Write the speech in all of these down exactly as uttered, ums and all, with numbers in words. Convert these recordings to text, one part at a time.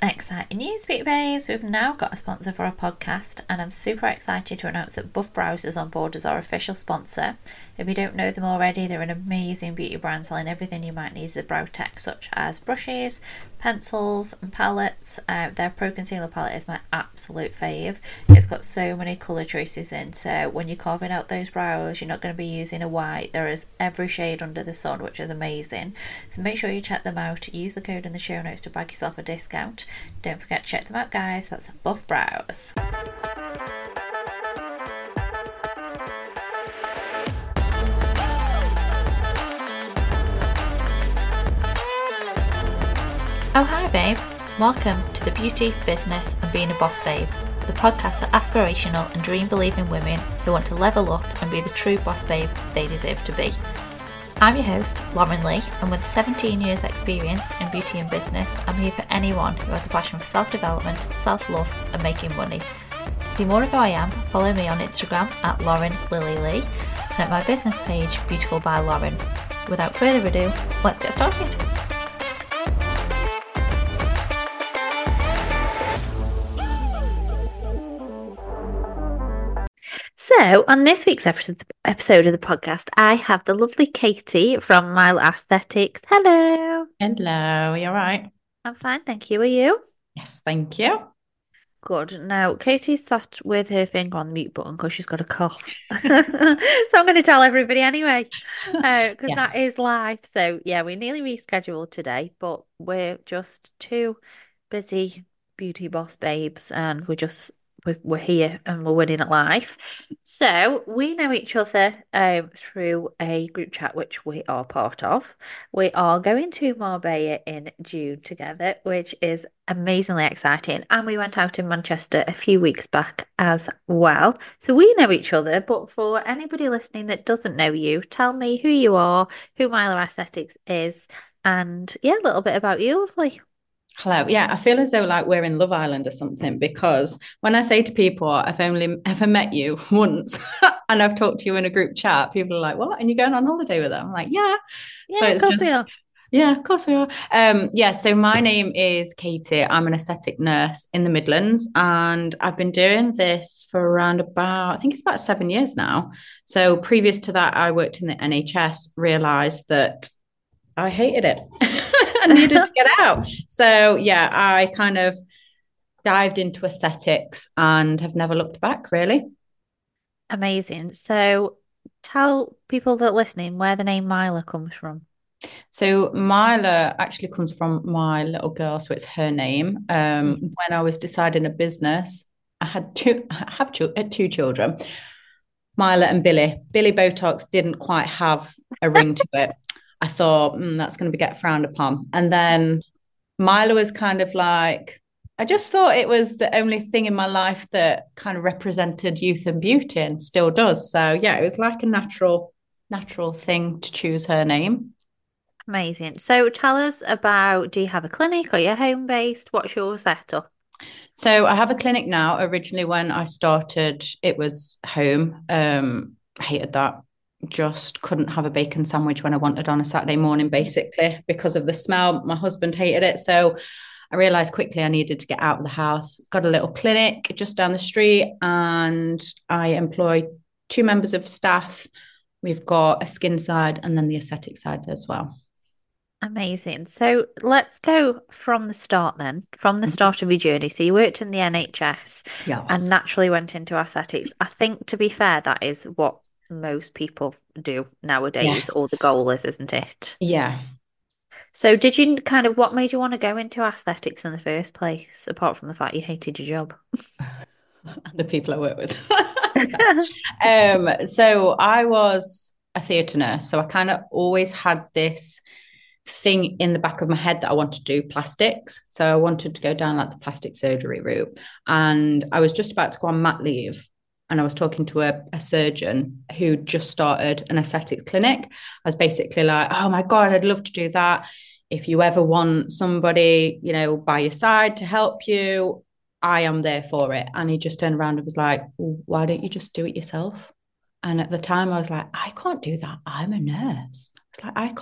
Exciting news, Beauty Babes! We've now got a sponsor for our podcast, and I'm super excited to announce that Buff Brows is on board as our official sponsor. If you don't know them already, they're an amazing beauty brand selling everything you might need as a brow tech, such as brushes, pencils, and palettes. Uh, their Pro Concealer palette is my absolute fave. It's got so many colour choices in, so when you're carving out those brows, you're not going to be using a white. There is every shade under the sun, which is amazing. So make sure you check them out. Use the code in the show notes to bag yourself a discount. Don't forget to check them out, guys. That's Buff Brows. Oh, hi, babe. Welcome to the Beauty, Business and Being a Boss Babe, the podcast for aspirational and dream-believing women who want to level up and be the true boss babe they deserve to be. I'm your host, Lauren Lee, and with seventeen years experience in beauty and business, I'm here for anyone who has a passion for self-development, self-love and making money. To see more of who I am, follow me on Instagram at Lauren Lily Lee and at my business page, Beautiful by Lauren. Without further ado, let's get started. So, on this week's episode of the podcast, I have the lovely Katie from Mile Aesthetics. Hello. Hello, are you all right? I'm fine, thank you. Are you? Yes, thank you. Good. Now, Katie's sat with her finger on the mute button because she's got a cough. So I'm going to tell everybody anyway, because uh, Yes. that is live. So, yeah, we nearly rescheduled today, but we're just two busy beauty boss babes and we're just we're here and we're winning at life. So we know each other um, through a group chat, which we are part of. We are going to Marbella in June together, which is amazingly exciting. And we went out in Manchester a few weeks back as well. So we know each other. But for anybody listening that doesn't know you, tell me who you are, who Milo Aesthetics is, and yeah, a little bit about you, lovely. Hello. Yeah, I feel as though like we're in Love Island or something, because when I say to people, I've only ever met you once and I've talked to you in a group chat, people are like, what? And you're going on holiday with them? I'm like, yeah. Yeah, So of it's course just, we are. yeah, of course we are. Um, yeah, so my name is Katie. I'm an aesthetic nurse in the Midlands, and I've been doing this for around about, I think it's about seven years now. So previous to that, I worked in the N H S, realised that I hated it. I needed to get out. So yeah, I kind of dived into aesthetics and have never looked back, really. Amazing. So tell people that are listening where the name Mila comes from. So Mila actually comes from my little girl, so it's her name. Um, when I was deciding a business, I had two, I have two, two children, Mila and Billy. Billy Botox didn't quite have a ring to it. I thought mm, that's going to be get frowned upon. And then Mila was kind of like, I just thought it was the only thing in my life that kind of represented youth and beauty, and still does. So yeah, it was like a natural, natural thing to choose her name. Amazing. So tell us about, do you have a clinic or you're home based? What's your setup? So I have a clinic now. Originally, when I started, it was home. Um, I hated that. Just couldn't have a bacon sandwich when I wanted on a Saturday morning, basically, because of the smell. My husband hated it. So I realized quickly I needed to get out of the house. Got a little clinic just down the street, and I employ two members of staff. We've got a skin side and then the aesthetic side as well. Amazing. So let's go from the start then, from the start of your journey. So you worked in the N H S Yes. and naturally went into aesthetics. I think, to be fair, that is what most people do nowadays, Yes. or the goal is, isn't it? Yeah. So did you kind of, what made you want to go into aesthetics in the first place, apart from the fact you hated your job? The people I work with. um, so I was a theatre nurse. So I kind of always had this thing in the back of my head that I wanted to do plastics. So I wanted to go down like the plastic surgery route. And I was just about to go on mat leave. And I was talking to a, a surgeon who just started an aesthetics clinic. I was basically like, oh my God, I'd love to do that. If you ever want somebody, you know, by your side to help you, I am there for it. And he just turned around and was like, well, why don't you just do it yourself? And at the time I was like, I can't do that. I'm a nurse. It's like, I can't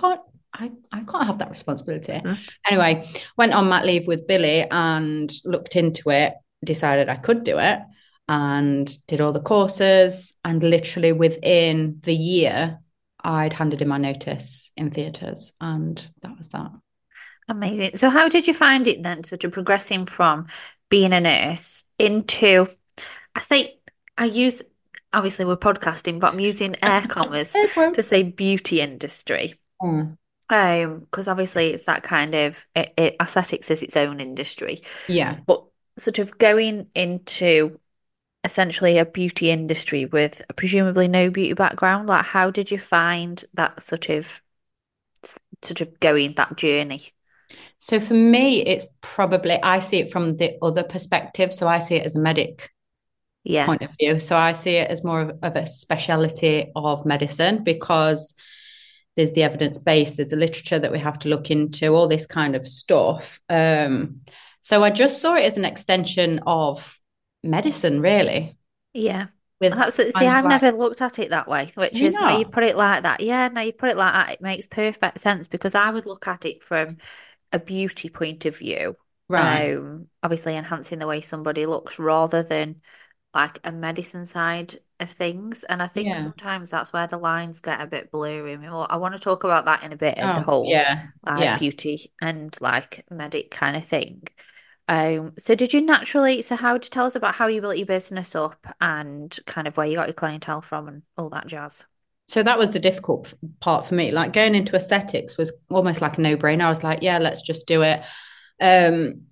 I, I can't have that responsibility. Mhm. Anyway, went on mat leave with Billy and looked into it, decided I could do it, and did all the courses. And literally within the year, I'd handed in my notice in theatres, and that was that. Amazing. So how did you find it then, sort of progressing from being a nurse into, I say, I use, obviously we're podcasting, but I'm using air commas Air to quotes. say beauty industry. Mm, Um, because obviously it's that kind of it, it, aesthetics is its own industry, yeah. but sort of going into essentially a beauty industry with presumably no beauty background, like how did you find that sort of sort of going that journey? So for me, it's probably, I see it from the other perspective. So I see it as a medic Yeah, point of view. So I see it as more of, of a speciality of medicine because there's the evidence base, there's the literature that we have to look into, all this kind of stuff. Um, so I just saw it as an extension of medicine, really, yeah. with That's it. See, kind of I've like, never looked at it that way, which you is now you know, put it like that. Yeah, now you put it like that. It makes perfect sense because I would look at it from a beauty point of view. right. Um, obviously enhancing the way somebody looks rather than like a medicine side of things. And I think Yeah. sometimes that's where the lines get a bit blurry. I mean, well, I want to talk about that in a bit of the Oh, whole yeah. like Yeah. beauty and like medic kind of thing. Um, so did you naturally, so how to tell us about how you built your business up and kind of where you got your clientele from and all that jazz? So that was the difficult part for me. Like going into aesthetics was almost like a no-brainer. I was like, yeah, let's just do it. Um,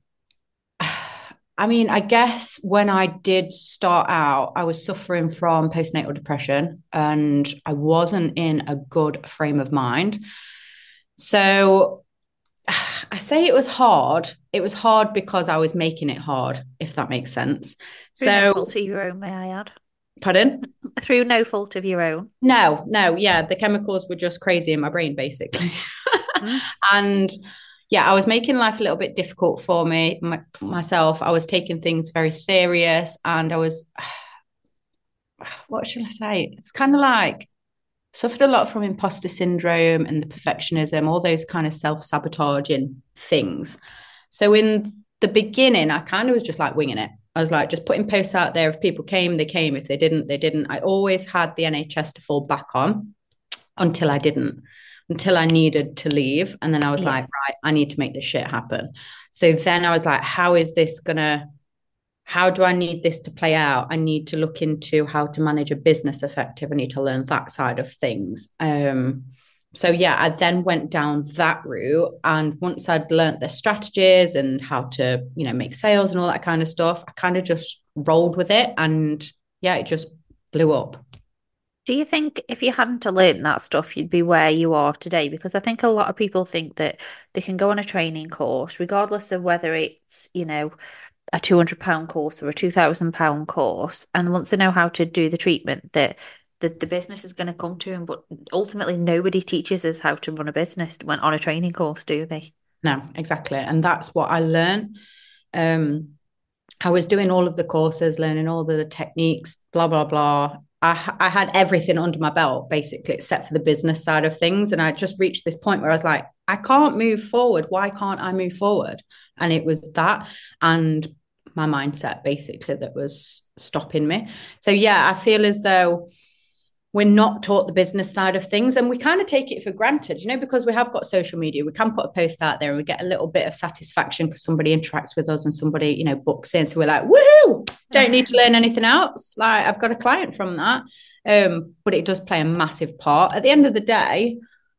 I mean, I guess when I did start out, I was suffering from postnatal depression and I wasn't in a good frame of mind. So I say it was hard. It was hard because I was making it hard, if that makes sense. Through no So, fault of your own, may I add? pardon? Through no fault of your own. No, no, yeah, the chemicals were just crazy in my brain, basically. Mm, And yeah, I was making life a little bit difficult for me, my, myself. I was taking things very serious and I was, what should I say? It's kind of like suffered a lot from imposter syndrome and the perfectionism, all those kind of self-sabotaging things. So in the beginning, I kind of was just like winging it. I was like just putting posts out there. If people came, they came. If they didn't, they didn't. I always had the N H S to fall back on until I didn't, until I needed to leave. And then I was yeah, like, right, I need to make this shit happen. So then I was like, how is this gonna, how do I need this to play out? I need to look into how to manage a business effective. I need to learn that side of things. Um, so yeah, I then went down that route. And once I'd learned the strategies and how to, you know, make sales and all that kind of stuff, I kind of just rolled with it. And yeah, it just blew up. do you think if you hadn't to learn that stuff, you'd be where you are today? Because I think a lot of people think that they can go on a training course, regardless of whether it's, you know, a two hundred pound course or a two thousand pound course. And once they know how to do the treatment, that the, the business is going to come to them. But ultimately, nobody teaches us how to run a business when on a training course, do they? No, exactly. And that's what I learned. Um, I was doing all of the courses, learning all the techniques, blah, blah, blah. I, I had everything under my belt, basically, except for the business side of things. And I just reached this point where I was like, I can't move forward. Why can't I move forward? And it was that and my mindset, basically, that was stopping me. So, yeah, I feel as though we're not taught the business side of things and we kind of take it for granted, you know, because we have got social media. We can put a post out there and we get a little bit of satisfaction because somebody interacts with us and somebody, you know, books in. So we're like, woohoo, don't need to learn anything else. Like I've got a client from that. Um, but it does play a massive part. At the end of the day,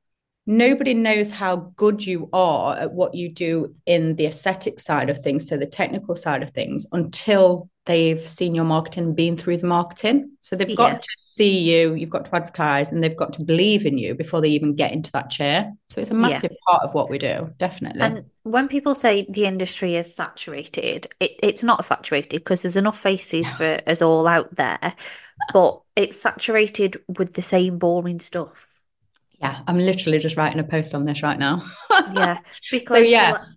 nobody knows how good you are at what you do in the aesthetic side of things, so the technical side of things, until they've seen your marketing, been through the marketing. So they've Yeah. got to see you, you've got to advertise, and they've got to believe in you before they even get into that chair. So it's a Yeah. massive part of what we do, definitely. And when people say the industry is saturated, it, it's not saturated because there's enough faces for us all out there, but it's saturated with the same boring stuff. Yeah, I'm literally just writing a post on this right now. Yeah, So because yeah, l-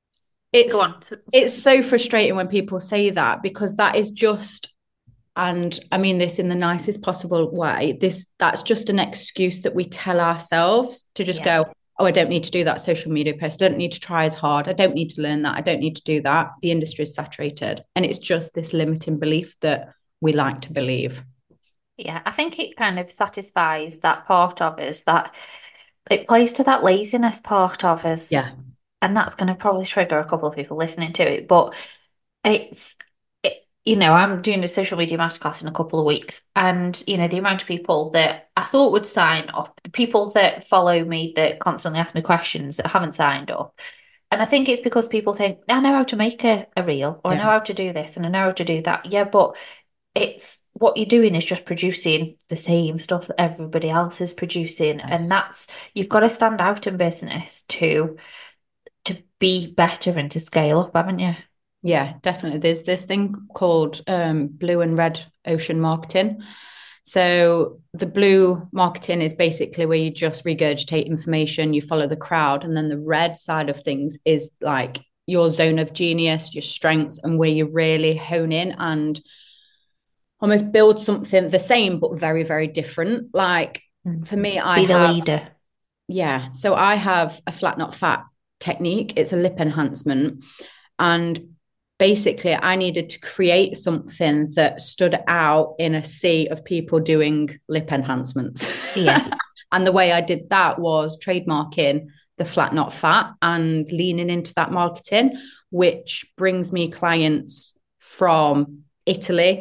go it's on. To, it's so frustrating when people say that because that is just, and I mean this in the nicest possible way, this that's just an excuse that we tell ourselves to just yeah, go, oh, I don't need to do that social media post. I don't need to try as hard. I don't need to learn that. I don't need to do that. The industry is saturated. And it's just this limiting belief that we like to believe. Yeah, I think it kind of satisfies that part of us that it plays to that laziness part of us. Yeah. And that's going to probably trigger a couple of people listening to it. But it's, it, you know, I'm doing a social media masterclass in a couple of weeks. And, you know, the amount of people that I thought would sign up, the people that follow me that constantly ask me questions that haven't signed up. And I think it's because people think, I know how to make a, a reel, or I know Yeah. how to do this and I know how to do that. Yeah, but it's what you're doing is just producing the same stuff that everybody else is producing. And Yes. that's, you've got to stand out in business to to be better and to scale up, haven't you? Yeah, definitely. There's this thing called um, blue and red ocean marketing. So the blue marketing is basically where you just regurgitate information, you follow the crowd, and then the red side of things is like your zone of genius, your strengths, and where you really hone in and almost build something the same but very, very different. Like Mm. for me, I Be the have, leader. yeah, so I have a flat not fat technique. It's a lip enhancement. And basically, I needed to create something that stood out in a sea of people doing lip enhancements. Yeah. And the way I did that was trademarking the flat not fat and leaning into that marketing, which brings me clients from Italy,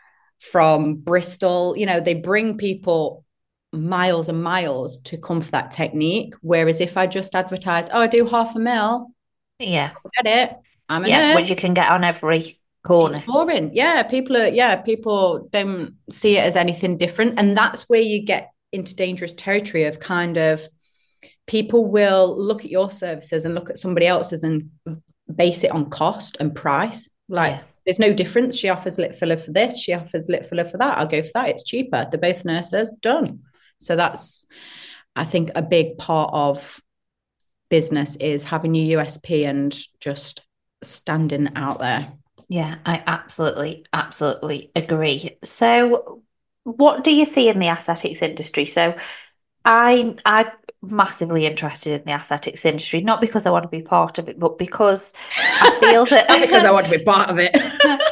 from Bristol. You know, they bring people miles and miles to come for that technique. Whereas if I just advertise, oh, I do half a mil, Yeah. get it. I'm a Yeah. Which you nurse. can get on every It's corner. boring. Yeah, people are, yeah, people don't see it as anything different. And that's where you get into dangerous territory of kind of people will look at your services and look at somebody else's and base it on cost and price. Like Yeah. there's no difference. She offers lip filler for this, she offers lip filler for that. I'll go for that. It's cheaper. They're both nurses, done. So that's, I think, a big part of business is having your U S P and just standing out there. Yeah. I absolutely, absolutely agree. So, what do you see in the aesthetics industry? So, I I'm massively interested in the aesthetics industry, not because I want to be part of it, but because I feel Not because I that want to be part of it.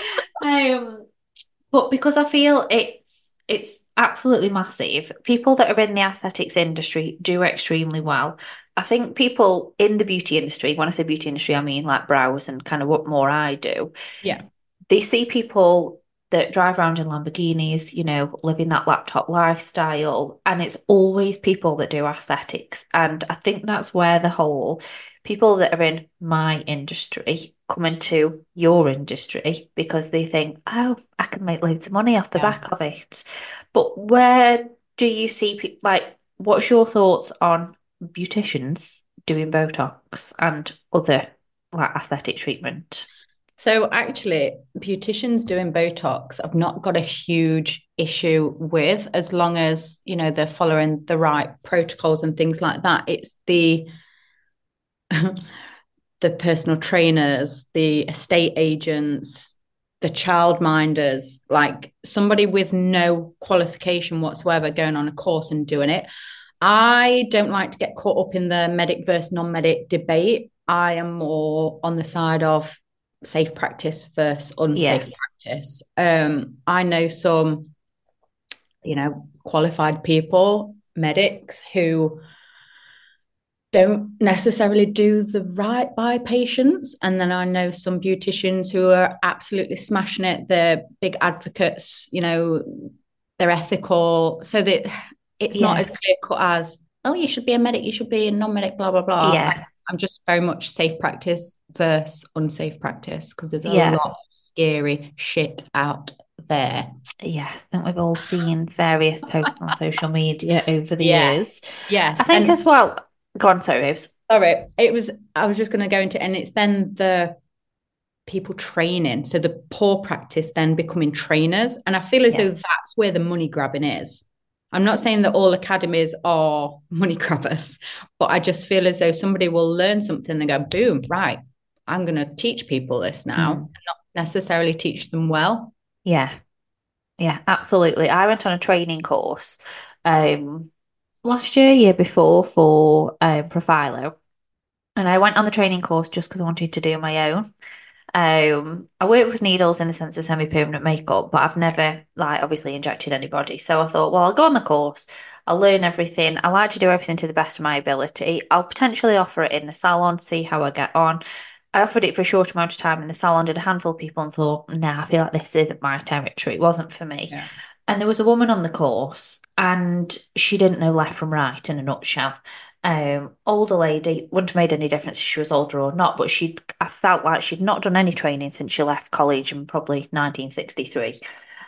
um, but because I feel it's it's absolutely massive. People that are in the aesthetics industry do extremely well. I think people in the beauty industry, when I say beauty industry, I mean like brows and kind of what more I do, Yeah. they see people that drive around in Lamborghinis, you know, living that laptop lifestyle. And it's always people that do aesthetics. And I think that's where the whole people that are in my industry come into your industry because they think, oh, I can make loads of money off the Yeah. back of it. But where do you see people like, what's your thoughts on beauticians doing Botox and other like aesthetic treatment? So actually, beauticians doing Botox, I've not got a huge issue with as long as, you know, they're following the right protocols and things like that. It's the the personal trainers, the estate agents, the childminders, like somebody with no qualification whatsoever going on a course and doing it. I don't like to get caught up in the medic versus non-medic debate. I am more on the side of safe practice versus Yeah. unsafe practice. Um, I know some, you know, qualified people, medics who don't necessarily do the right by patients. And then I know some beauticians who are absolutely smashing it. They're big advocates, you know, they're ethical. So that it's not Yeah. as clear cut as, oh, you should be a medic, you should be a non-medic, blah, blah, blah. I, Yeah. I'm just very much safe practice versus unsafe practice because there's a Yeah. lot of scary shit out there. Yes. I think we've all seen various posts on social media over the years. Yes, I yes. think And as well, go on, sorry, babes. sorry, it was, I was just going to go into, and it's then the people training. So the poor practice then becoming trainers. And I feel as Yeah. though that's where the money grabbing is. I'm not saying that all academies are money grabbers, but I just feel as though somebody will learn something and go, boom, right, I'm going to teach people this now, Mm. and not necessarily teach them well. Yeah. Yeah, absolutely. I went on a training course. Um, last year, year before for um, Profilo, and I went on the training course just because I wanted to do my own. Um, I work with needles in the sense of semi-permanent makeup, but I've never like obviously injected anybody. So I thought, well, I'll go on the course, I'll learn everything. I like to do everything to the best of my ability. I'll potentially offer it in the salon, see how I get on. I offered it for a short amount of time in the salon, did a handful of people and thought, nah, I feel like this isn't my territory. It wasn't for me. Yeah. And there was a woman on the course and she didn't know left from right in a nutshell. Um, older lady, wouldn't have made any difference if she was older or not, but she I felt like she'd not done any training since she left college in probably nineteen sixty-three.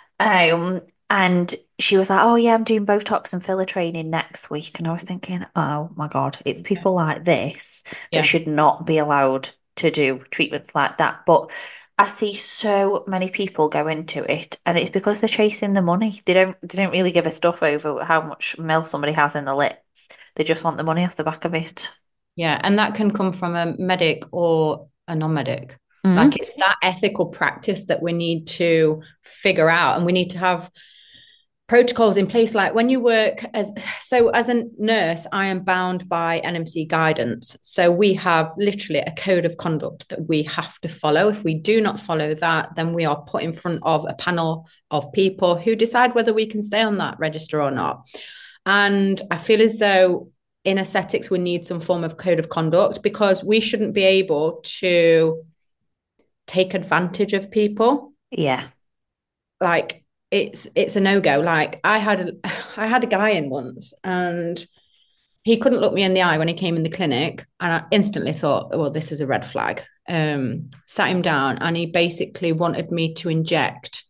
Um, and she was like, "Oh yeah, I'm doing Botox and filler training next week." And I was thinking, "Oh my God, it's Yeah. people like this that Yeah. should not be allowed to do treatments like that." But I see so many people go into it, and it's because they're chasing the money. They don't they don't really give a stuff over how much meal somebody has in the lips. They just want the money off the back of it. Yeah. And that can come from a medic or a non-medic. Like Mm. it's that ethical practice that we need to figure out, and we need to have protocols in place. Like when you work as so as a nurse, I am bound by N M C guidance. So we have literally a code of conduct that we have to follow. If we do not follow that, then we are put in front of a panel of people who decide whether we can stay on that register or not. And I feel as though in aesthetics we need some form of code of conduct, because we shouldn't be able to take advantage of people. Yeah. Like it's it's a no-go. Like I had a I had a guy in once, and he couldn't look me in the eye when he came in the clinic, and I instantly thought, well, this is a red flag. Um sat him down, and he basically wanted me to inject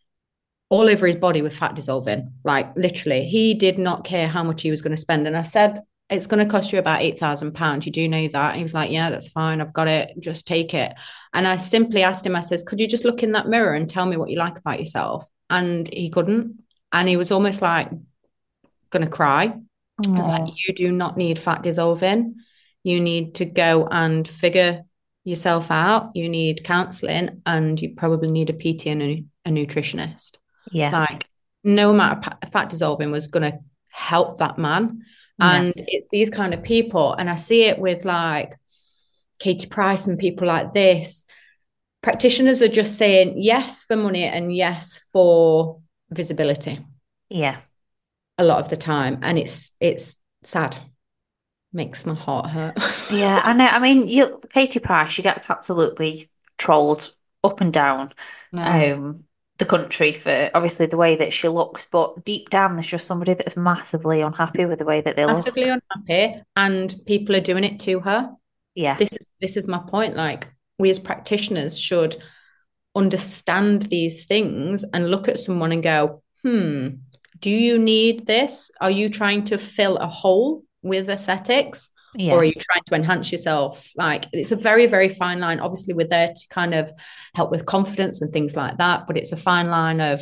all over his body with fat dissolving. Like literally, he did not care how much he was going to spend. And I said, it's going to cost you about eight thousand pounds. You do know that? And he was like, yeah, that's fine. I've got it. Just take it. And I simply asked him, I says, could you just look in that mirror and tell me what you like about yourself? And he couldn't. And he was almost like going to cry. I was like, Oh, you do not need fat dissolving. You need to go and figure yourself out. You need counseling, and you probably need a P T and a, a nutritionist. yeah. Like no amount of fat dissolving was going to help that man. No. And it's these kind of people. And I see it with like Katie Price and people like this. Practitioners are just saying yes for money and yes for visibility Yeah. a lot of the time. And it's it's sad. Makes my heart hurt. Yeah, I know. I mean, you, Katie Price, she gets absolutely trolled up and down No. um, the country for obviously the way that she looks, but deep down, there's just somebody that's massively unhappy with the way that they Massively look. unhappy, and people are doing it to her. Yeah, This is this is my point. Like we as practitioners should understand these things and look at someone and go, hmm, do you need this? Are you trying to fill a hole with aesthetics? Or yeah, are you trying to enhance yourself? Like it's a very, very fine line. Obviously, we're there to kind of help with confidence and things like that, but it's a fine line of,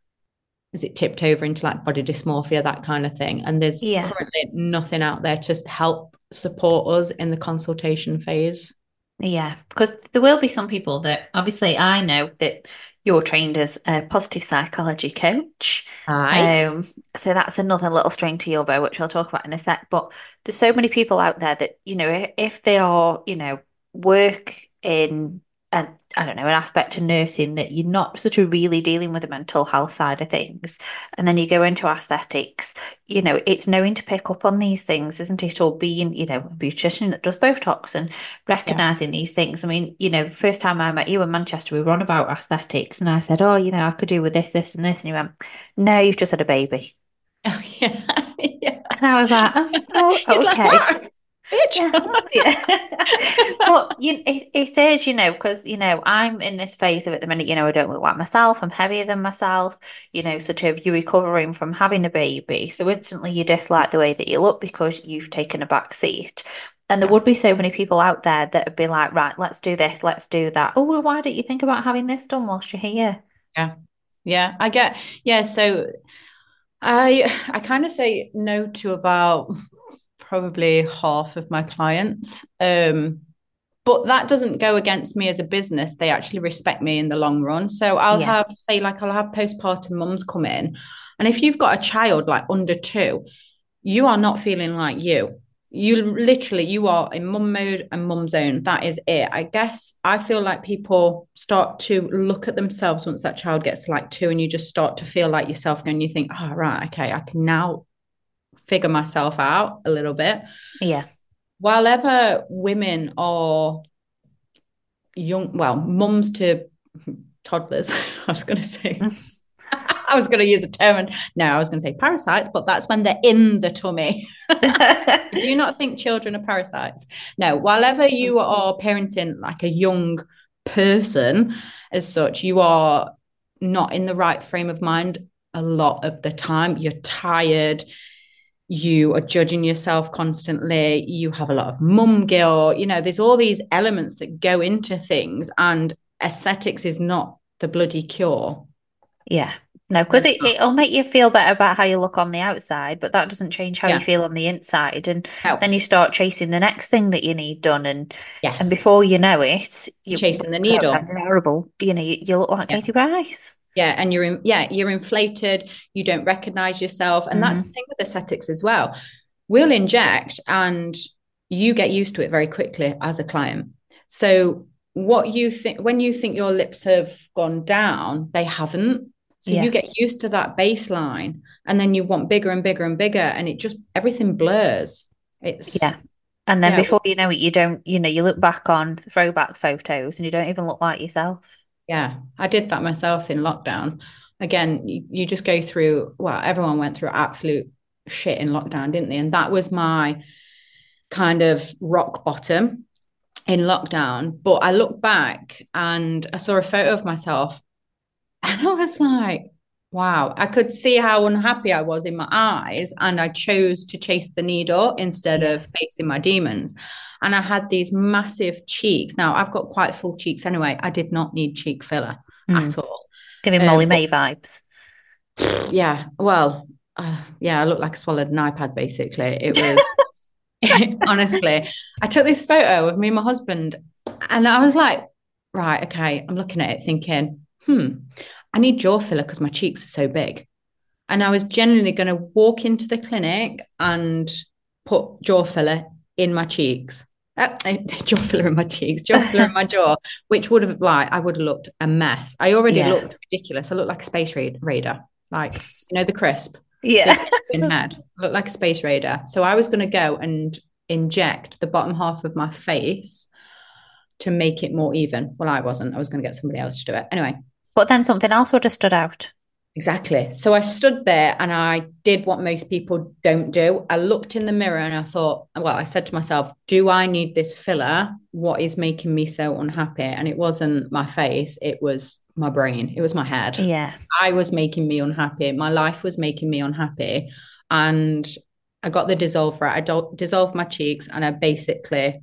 is it tipped over into like body dysmorphia, that kind of thing? And there's yeah. currently nothing out there to help support us in the consultation phase. Yeah, because there will be some people that obviously I know that you're trained as a positive psychology coach. Aye. Um, so that's another little string to your bow, which I'll talk about in a sec. But there's so many people out there that, you know, i- if they are, you know, work in an, I don't know, an aspect of nursing that you're not sort of really dealing with the mental health side of things, and then you go into aesthetics, you know, it's knowing to pick up on these things, isn't it? Or being, you know, a beautician that does Botox and Yeah. recognizing these things. I mean, you know, first time I met you in Manchester, we were on about aesthetics, and I said, "Oh, you know, I could do with this, this, and this," and you went, "No, you've just had a baby." Oh, yeah. Yeah. And I was like, "Oh, oh, He's like, okay." what? Bitch. Yeah, yeah. But you, it, it is, you know, because you know I'm in this phase of at the minute. You know, I don't look like myself. I'm heavier than myself. You know, sort of you're recovering from having a baby, so instantly you dislike the way that you look because you've taken a back seat. And there Yeah. would be so many people out there that would be like, right, let's do this, let's do that. Oh, well, why don't you think about having this done whilst you're here? Yeah. Yeah. I get, yeah. So I, I kind of say no to about probably half of my clients. Um, but that doesn't go against me as a business. They actually respect me in the long run. So I'll Yeah, have, say, like, I'll have postpartum mums come in. And if you've got a child like under two, you are not feeling like you. You literally, you are in mum mode and mum zone. That is it. I guess I feel like people start to look at themselves once that child gets to like two, and you just start to feel like yourself and you think, oh, right, okay, I can now figure myself out a little bit. Yeah. While ever women are young, well, mums to toddlers, I was going to say, I was going to use a term, and no, I was going to say parasites, but that's when they're in the tummy. Do you not think children are parasites? No, whenever you are parenting like a young person as such, you are not in the right frame of mind a lot of the time. You're tired. You are judging yourself constantly. You have a lot of mum guilt. You know, there's all these elements that go into things, and aesthetics is not the bloody cure. Yeah. No, because it, it'll make you feel better about how you look on the outside, but that doesn't change how you Yeah. feel on the inside. And No. then you start chasing the next thing that you need done. And Yes. and before you know it, you chasing the without needle. sounding horrible. You know, you, you look like Yeah. Katie Price. Yeah, and you're in, yeah, you're inflated. You don't recognize yourself, and that's Mhm. the thing with aesthetics as well. We'll inject, and you get used to it very quickly as a client. So what you think when you think your lips have gone down, they haven't. So Yeah. you get used to that baseline, and then you want bigger and bigger and bigger, and it just everything blurs. It's Yeah. And then yeah, before you know it, you don't, you know, you look back on throwback photos and you don't even look like yourself. yeah. I did that myself in lockdown. Again, you, you just go through, well, everyone went through absolute shit in lockdown, didn't they? And that was my kind of rock bottom in lockdown. But I look back and I saw a photo of myself and I was like, wow, I could see how unhappy I was in my eyes. And I chose to chase the needle instead Yeah. of facing my demons. And I had these massive cheeks. Now, I've got quite full cheeks anyway. I did not need cheek filler Mm. at all. Giving Um, Molly May vibes. yeah, well, uh, yeah, I looked like I swallowed an iPad basically. It was honestly, I took this photo of me and my husband, and I was like, right, okay, I'm looking at it thinking, hmm, I need jaw filler because my cheeks are so big. And I was genuinely going to walk into the clinic and put jaw filler in my cheeks. Uh, jaw filler in my cheeks, jaw filler in my jaw, which would have like I would have looked a mess. I already Yeah. looked ridiculous. I looked like a space raider, like you know the crisp, Yeah. in head. I looked like a space raider. So I was going to go and inject the bottom half of my face to make it more even. Well, I wasn't. I was going to get somebody else to do it anyway. But then something else would have stood out. Exactly. So I stood there and I did what most people don't do. I looked in the mirror and I thought, well, I said to myself, do I need this filler? What is making me so unhappy? And it wasn't my face, it was my brain, it was my head. Yeah. I was making me unhappy. My life was making me unhappy. And I got the dissolver. I do- dissolved my cheeks and I basically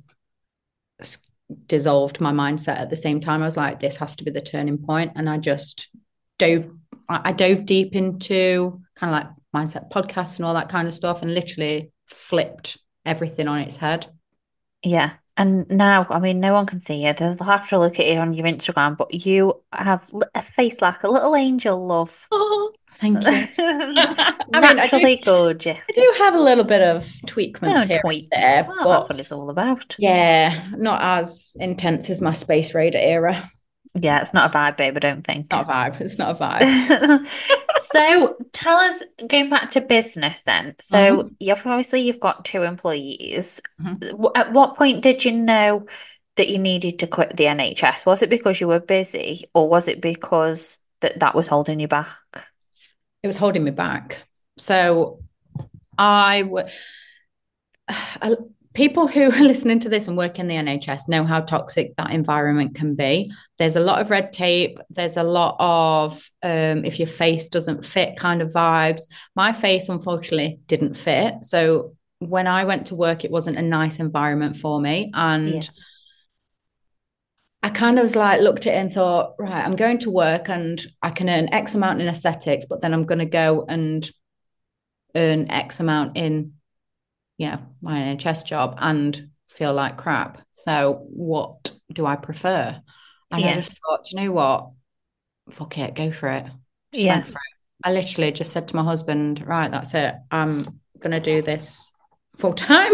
dissolved my mindset at the same time. I was like, this has to be the turning point. And I just dove I dove deep into kind of like mindset podcasts and all that kind of stuff and literally flipped everything on its head. Yeah. And now, I mean, no one can see you. They'll have to look at you on your Instagram, but you have a face like a little angel, love. Oh, thank you. I mean, I do, Naturally gorgeous. I do have a little bit of tweakments Oh, here tweaks. and there, Well, but that's what it's all about. yeah, not as intense as my Space Raider era. Yeah, it's not a vibe, babe, I don't think. It's not a vibe. It's not a vibe. So tell us, going back to business then. So Mhm. you've obviously you've got two employees. Mhm. W- At what point did you know that you needed to quit the N H S? Was it because you were busy, or was it because that that was holding you back? It was holding me back. So I would. People who are listening to this and work in the N H S know how toxic that environment can be. There's a lot of red tape. There's a lot of um, if your face doesn't fit kind of vibes. My face, unfortunately, didn't fit. So when I went to work, it wasn't a nice environment for me. And Yeah. I kind of was like, looked at it and thought, right, I'm going to work and I can earn X amount in aesthetics, but then I'm going to go and earn X amount in you know, my N H S job and feel like crap. So what do I prefer? And I Yeah. just thought, do you know what? Fuck it, go for it. Just Yeah. went for it. I literally just said to my husband, right, that's it. I'm going to do this full time.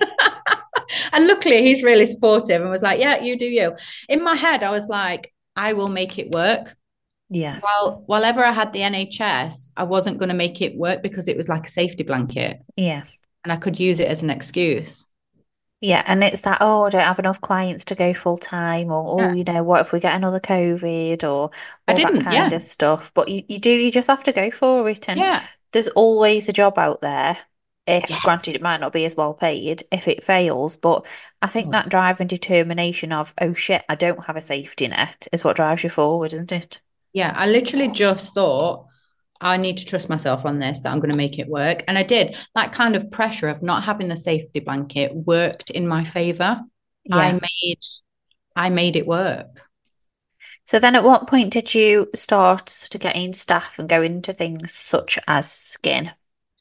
And luckily, he's really supportive and was like, yeah, you do you. In my head, I was like, I will make it work. Yeah. While, while ever I had the N H S, I wasn't going to make it work because it was like a safety blanket Yeah. and I could use it as an excuse. Yeah, and it's that, oh, I don't have enough clients to go full time, or oh, Yeah. you know, what if we get another COVID, or I all that didn't. kind Yeah. of stuff. But you, you do, you just have to go for it. And Yeah. there's always a job out there. If, granted, Yes. it might not be as well paid if it fails, but I think Oh, that drive and determination of, oh shit, I don't have a safety net is what drives you forward, isn't it? yeah. I literally just thought, I need to trust myself on this, that I'm going to make it work. And I did. That kind of pressure of not having the safety blanket worked in my favor. I Yeah. made I made it work. So then at what point did you start to getting staff and go into things such as skin?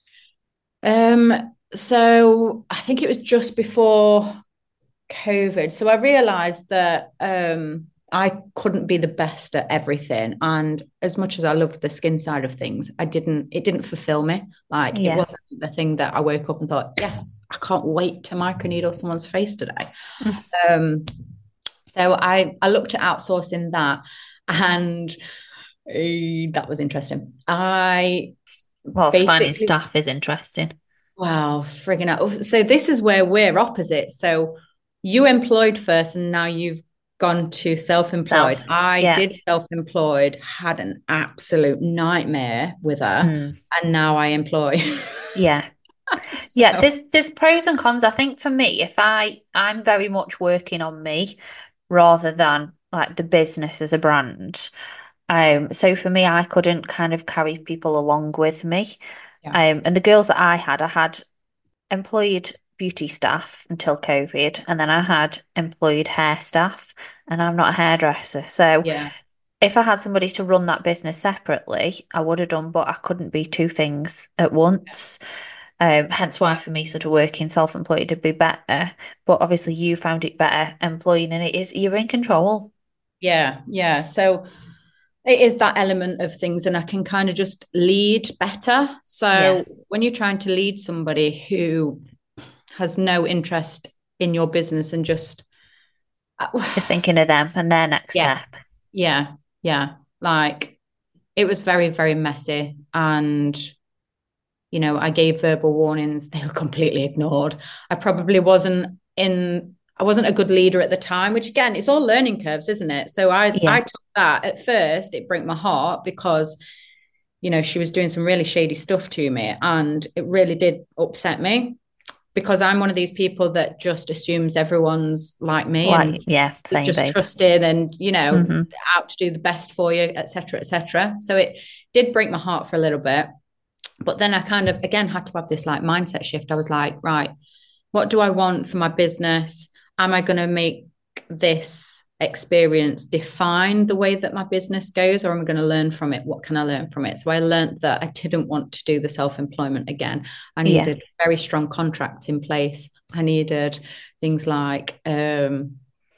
Um, so I think it was just before COVID. So I realized that um I couldn't be the best at everything. And as much as I loved the skin side of things, I didn't, it didn't fulfill me. Like it Yeah. wasn't the thing that I woke up and thought, yes, I can't wait to microneedle someone's face today. Um, so I I looked at outsourcing that and uh, that was interesting. I Whilst finding basically, staff is interesting. wow, frigging out. So this is where we're opposite. So you employed first and now you've gone to self-employed. Self. I Yeah. did self-employed, had an absolute nightmare with her, Mm. and now I employ. Yeah. Yeah, So there's there's pros and cons. I think for me, if I I'm very much working on me rather than like the business as a brand. Um, so for me, I couldn't kind of carry people along with me. yeah, Um, and the girls that I had, I had employed beauty staff until COVID, and then I had employed hair staff, and I'm not a hairdresser. So yeah, if I had somebody to run that business separately, I would have done, but I couldn't be two things at once. Um, hence why for me, sort of working self-employed would be better. But obviously, you found it better employing, and it is you're in control. yeah, yeah. So it is that element of things, and I can kind of just lead better. Yeah, So when you're trying to lead somebody who has no interest in your business and just just thinking of them and their next yeah, step. yeah, yeah, like it was very, very messy, and you know, I gave verbal warnings, they were completely ignored. I probably wasn't in I wasn't a good leader at the time, which again, it's all learning curves, isn't it? So I I Yeah, took that at first, it broke my heart because you know, she was doing some really shady stuff to me, and it really did upset me because I'm one of these people that just assumes everyone's like me and like yeah, same just babe. trusted and you know Hmm. out to do the best for you, et cetera, et cetera. So it did break my heart for a little bit, but then I kind of again had to have this like mindset shift. I was like, right, what do I want for my business? Am I going to make this experience define the way that my business goes, or am I going to learn from it? What can I learn from it? So I learned that I didn't want to do the self-employment again. I Yeah, needed very strong contracts in place. I needed things like um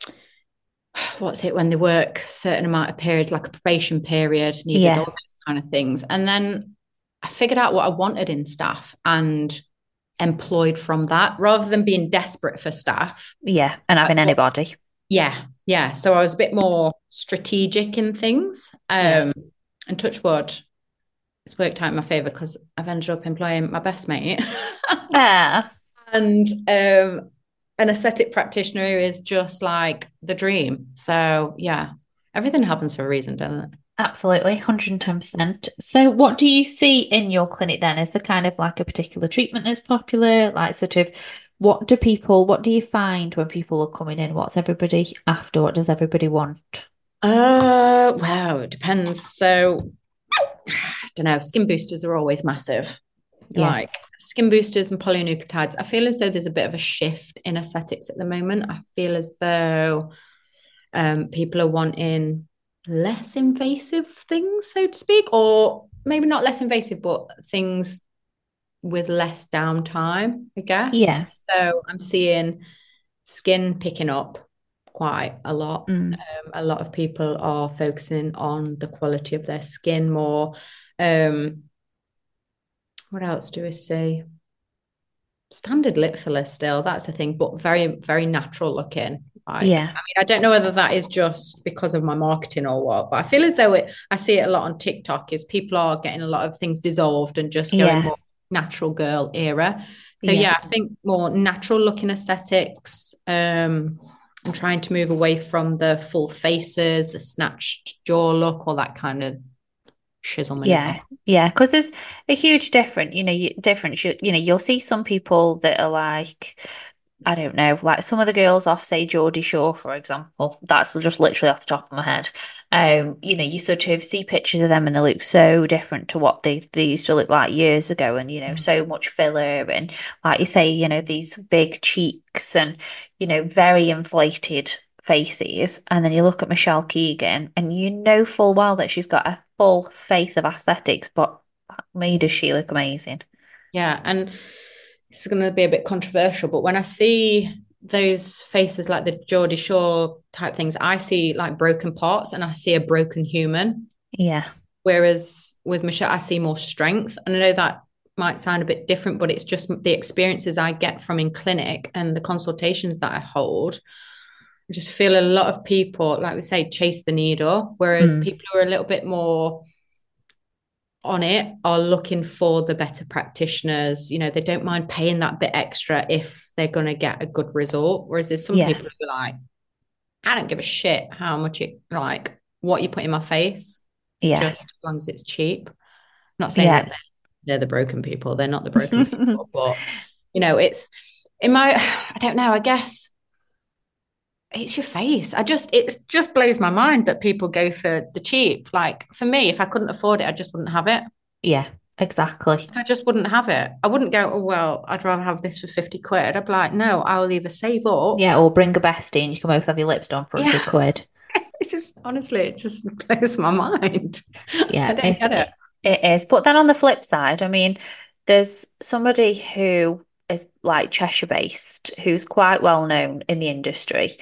what's it when they work a certain amount of periods, like a probation period, needed yeah, all those kind of things. And then I figured out what I wanted in staff and employed from that rather than being desperate for staff. yeah. And I having thought, anybody. yeah, yeah. So I was a bit more strategic in things. Yeah. Um, and touch wood, it's worked out in my favor because I've ended up employing my best mate. Yeah, And um, an aesthetic practitioner is just like the dream. So yeah, everything happens for a reason, doesn't it? absolutely. one hundred ten percent. So what do you see in your clinic then? Is there kind of like a particular treatment that's popular? Like sort of what do people, what do you find when people are coming in? What's everybody after? What does everybody want? Uh, wow, it depends. So I don't know. Skin boosters are always massive. Yeah. Like skin boosters and polynucleotides. I feel as though there's a bit of a shift in aesthetics at the moment. I feel as though um, people are wanting less invasive things, so to speak, or maybe not less invasive, but things with less downtime, I Yeah. guess. So I'm seeing skin picking up quite a lot. Mm. Um, a lot of people are focusing on the quality of their skin more. Um, what else do I see? standard lip filler still. That's the thing, but very, very natural looking. Like, Yeah. I mean, I don't know whether that is just because of my marketing or what, but I feel as though it, I see it a lot on TikTok is people are getting a lot of things dissolved and just going Yeah. more natural girl era. So Yeah. yeah, I think more natural looking aesthetics. Um, and trying to move away from the full faces, the snatched jaw look, all that kind of shizzle. Yeah, yeah, because there's a huge difference, you know, you, difference. You, you know, you'll see some people that are like, I don't know, like some of the girls off, say Geordie Shore, for example. That's just literally off the top of my head. Um, you know, you sort of see pictures of them and they look so different to what they they used to look like years ago, and you know, so much filler and like you say, you know, these big cheeks and you know, very inflated faces. And then you look at Michelle Keegan and you know full well that she's got a full face of aesthetics, but me does she look amazing. Yeah, and this is going to be a bit controversial, but when I see those faces like the Geordie Shore type things, I see like broken parts and I see a broken human. Yeah, Whereas with Michelle, I see more strength. And I know that might sound a bit different, but it's just the experiences I get from in clinic and the consultations that I hold. I just feel a lot of people, like we say, chase the needle, whereas mm, people who are a little bit more on it are looking for the better practitioners. You know, they don't mind paying that bit extra if they're going to get a good result. Whereas there's some yeah, people who are like, I don't give a shit how much it, like, what you put in my face, yeah, just as long as it's cheap. Not saying yeah. that they're, they're the broken people, they're not the broken people, but, you know, it's in my, I don't know, I guess it's your face. I just, it just blows my mind that people go for the cheap. Like for me, if I couldn't afford it, I just wouldn't have it. Yeah, exactly. I just wouldn't have it. I wouldn't go, oh, well, I'd rather have this for fifty quid. I'd be like, no, I'll either save up. Yeah, or bring a bestie and you can both have your lips done for a Yeah. hundred quid. It just, honestly, it just blows my mind. I Yeah, don't it's get it. it, it is. But then on the flip side, I mean, there's somebody who is like Cheshire based, who's quite well known in the industry.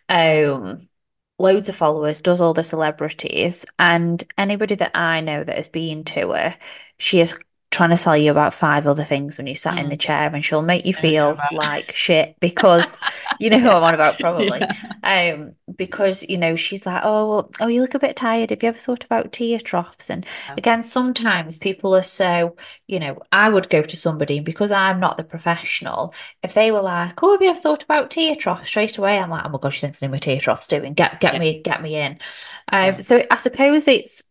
Um, loads of followers, does all the celebrities, and anybody that I know that has been to her, she is trying to sell you about five other things when you sat in the Mm, chair, and she'll make you I know feel about like shit because you know who I'm on about probably. yeah. Um, because you know she's like, oh, well, oh, you look a bit tired. Have you ever thought about tear troughs? And again, sometimes people are so, you know, I would go to somebody because I'm not the professional. If they were like, "Oh, have you ever thought about tear troughs?" Straight away, I'm like, "Oh my gosh, she thinks I know what tear troughs doing. Get get Yeah. me get me in." Yeah. Um, so I suppose it's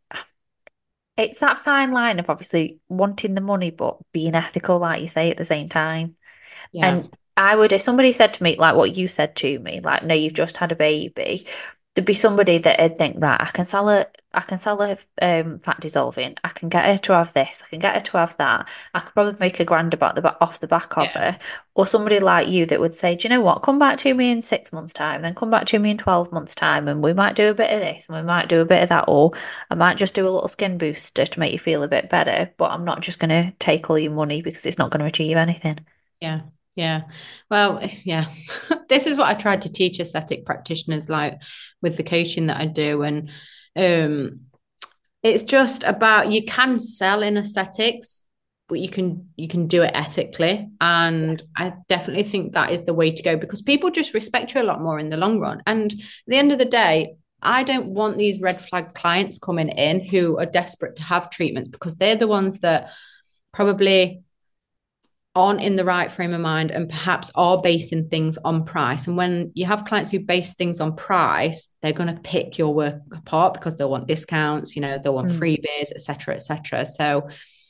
it's that fine line of obviously wanting the money but being ethical, like you say, at the same time. Yeah. And I would, if somebody said to me, like what you said to me, like, no, you've just had a baby, there'd be somebody that would think, right, I can sell her, I can sell her um, fat dissolving. I can get her to have this. I can get her to have that. I could probably make a grand about the ba- off the back of Yeah. her. Or somebody like you that would say, do you know what? Come back to me in six months' time, then come back to me in twelve months' time, and we might do a bit of this and we might do a bit of that. Or I might just do a little skin booster to make you feel a bit better, but I'm not just going to take all your money because it's not going to achieve anything. Yeah. Yeah. Well, yeah. This is what I tried to teach aesthetic practitioners, like with the coaching that I do. And um, it's just about you can sell in aesthetics, but you can you can do it ethically. And I definitely think that is the way to go because people just respect you a lot more in the long run. And at the end of the day, I don't want these red flag clients coming in who are desperate to have treatments because they're the ones that probably aren't in the right frame of mind and perhaps are basing things on price. And when you have clients who base things on price, they're going to pick your work apart because they'll want discounts, you know, they'll want Mm. freebies, et cetera, et cetera. So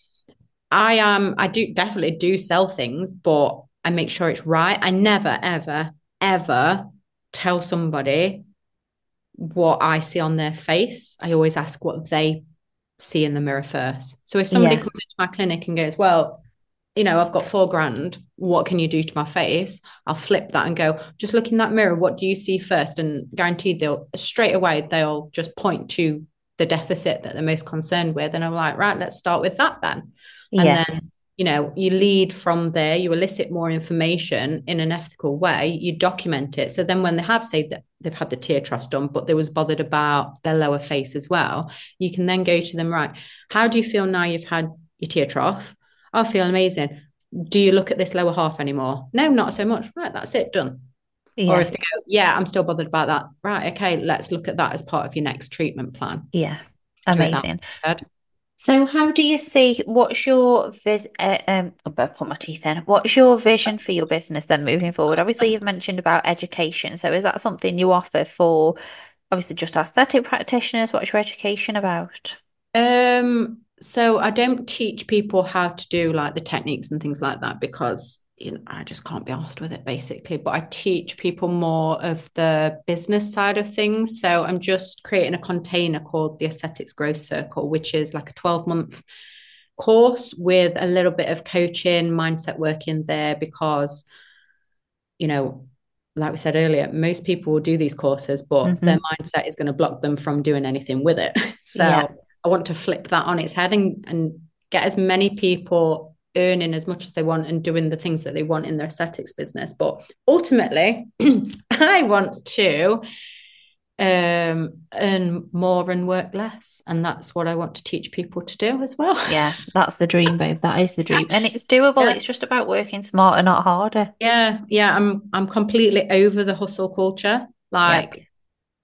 I am, um, I do definitely do sell things, but I make sure it's right. I never, ever, ever tell somebody what I see on their face. I always ask what they see in the mirror first. So if somebody Yeah. comes into my clinic and goes, well, you know, I've got four grand. What can you do to my face? I'll flip that and go, just look in that mirror. What do you see first? And guaranteed they'll straight away, they'll just point to the deficit that they're most concerned with. And I'm like, right, let's start with that then. And Yeah. then, you know, you lead from there, you elicit more information in an ethical way, you document it. So then when they have said that they've had the tear troughs done, but they was bothered about their lower face as well, you can then go to them, right, how do you feel now you've had your tear trough? I feel amazing. do you look at this lower half anymore? No, not so much. Right, that's it, done. Or Yeah. if they go, yeah, I'm still bothered about that. Right, okay, let's look at that as part of your next treatment plan. Yeah. Do it that Amazing. instead. So how do you see, what's your vis uh, um I better put my teeth in. What's your vision for your business then moving forward? Obviously you've mentioned about education. So is that something you offer for obviously just aesthetic practitioners? What's your education about? Um, so I don't teach people how to do like the techniques and things like that because you know I just can't be asked with it basically. But I teach people more of the business side of things. So I'm just creating a container called the Aesthetics Growth Circle, which is like a twelve month course with a little bit of coaching, mindset work in there because you know, like we said earlier, most people will do these courses, but their Hmm. mindset is going to block them from doing anything with it. Yeah. So I want to flip that on its head and, and get as many people earning as much as they want and doing the things that they want in their aesthetics business. But ultimately, I want to um, earn more and work less. And that's what I want to teach people to do as well. Yeah. That's the dream, babe. That is the dream. And it's doable. Yeah. It's just about working smarter, not harder. Yeah, yeah, I'm I'm completely over the hustle culture. Yep. Like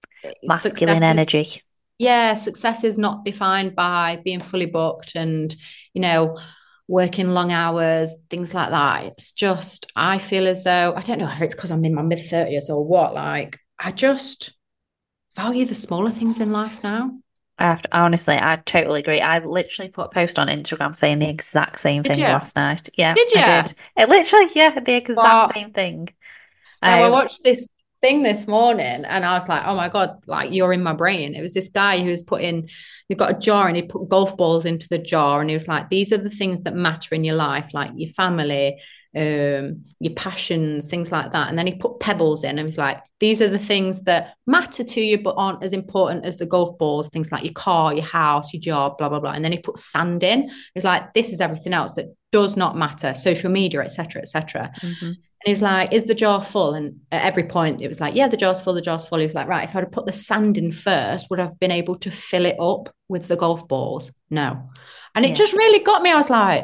success Masculine is energy. yeah, success is not defined by being fully booked and, you know, working long hours, things like that. It's just, I feel as though, I don't know if it's because I'm in my mid thirties or what, like, I just value the smaller things in life now. I have to, honestly, I totally agree. I literally put a post on Instagram saying the exact same Did thing you? last night. Yeah, Did I you? did. It literally, yeah, the exact But same thing. so I Um, watched this thing this morning and I was like, oh my God, like you're in my brain. It was this guy who was putting, he got a jar and he put golf balls into the jar and he was like, these are the things that matter in your life, like your family, um, your passions, things like that. And then he put pebbles in and he was like, these are the things that matter to you but aren't as important as the golf balls, things like your car, your house, your job, blah, blah, blah. And then he put sand in. He's like, this is everything else that does not matter, social media, et cetera, et cetera. mhm. And he's like, is the jar full? And at every point, it was like, yeah, the jar's full, the jar's full. He was like, right, if I'd have put the sand in first, would I have been able to fill it up with the golf balls? No. And it Yeah, just really got me. I was like,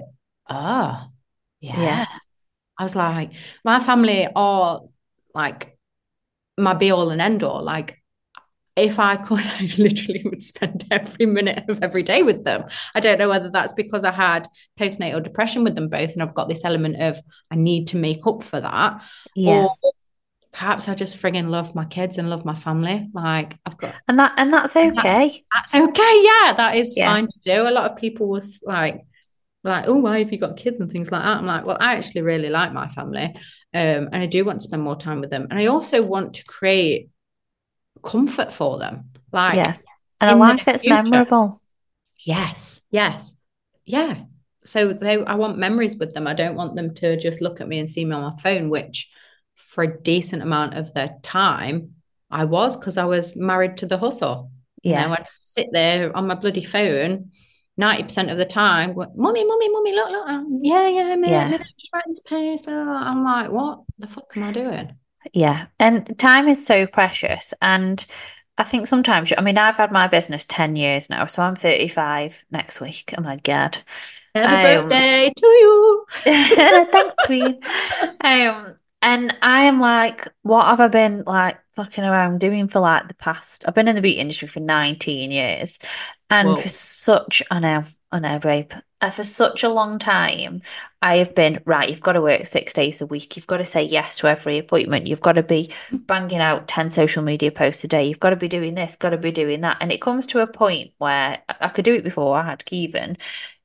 oh, yeah, yeah. I was like, my family are like my be all and end all. Like, if I could, I literally would spend every minute of every day with them. I don't know whether that's because I had postnatal depression with them both, and I've got this element of I need to make up for that, yeah. or perhaps I just frigging love my kids and love my family. Like I've got, And that and that's and that's okay. that's okay. Yeah, that is Yeah, fine to do. A lot of people was like, like, oh, why have you got kids and things like that? I'm like, well, I actually really like my family, um, and I do want to spend more time with them, and I also want to create comfort for them, yeah. like And a in the life that's future. memorable. Yes, yes, yeah. So they, I want memories with them. I don't want them to just look at me and see me on my phone, which for a decent amount of their time, I was because I was married to the hustle. You know, Yeah, I'd sit there on my bloody phone ninety percent of the time, go, mummy, mummy, mummy, look, look, um, yeah, yeah, a minute, a yeah, minute, just write this post. Blah, blah, blah. I'm like, what the fuck am I doing? yeah. And time is so precious. And I think sometimes, I mean, I've had my business ten years now, so I'm thirty-five next week. Oh my God. Happy Um, birthday to you. Thanks, Queen. Um, and I am like, what have I been like fucking around doing for like the past? I've been in the beauty industry for nineteen years, and for Whoa. such, I know, I know, babe. Uh, for such a long time, I have been right. You've got to work six days a week. You've got to say yes to every appointment. You've got to be banging out ten social media posts a day. You've got to be doing this, got to be doing that. And it comes to a point where I I could do it before I had Kevin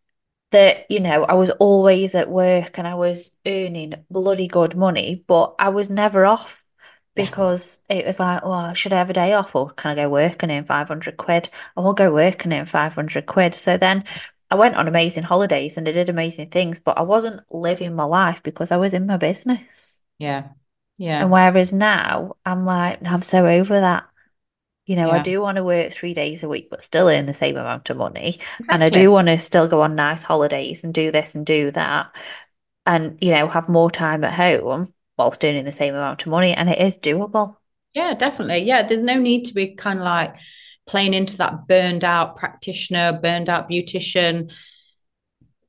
that, you know, I was always at work and I was earning bloody good money, but I was never off Yeah. because it was like, well, should I have a day off or can I go work and earn five hundred quid? I will go work and earn five hundred quid. So then I went on amazing holidays and I did amazing things, but I wasn't living my life because I was in my business. Yeah. And Yeah. whereas now I'm like, I'm so over that. You know, I Yeah. do want to work three days a week, but still earn the same amount of money. And I do Exactly. want to still go on nice holidays and do this and do that. And, you know, have more time at home whilst earning the same amount of money. And it is doable. Yeah, definitely. Yeah, there's no need to be kind of like playing into that burned out practitioner, burned out beautician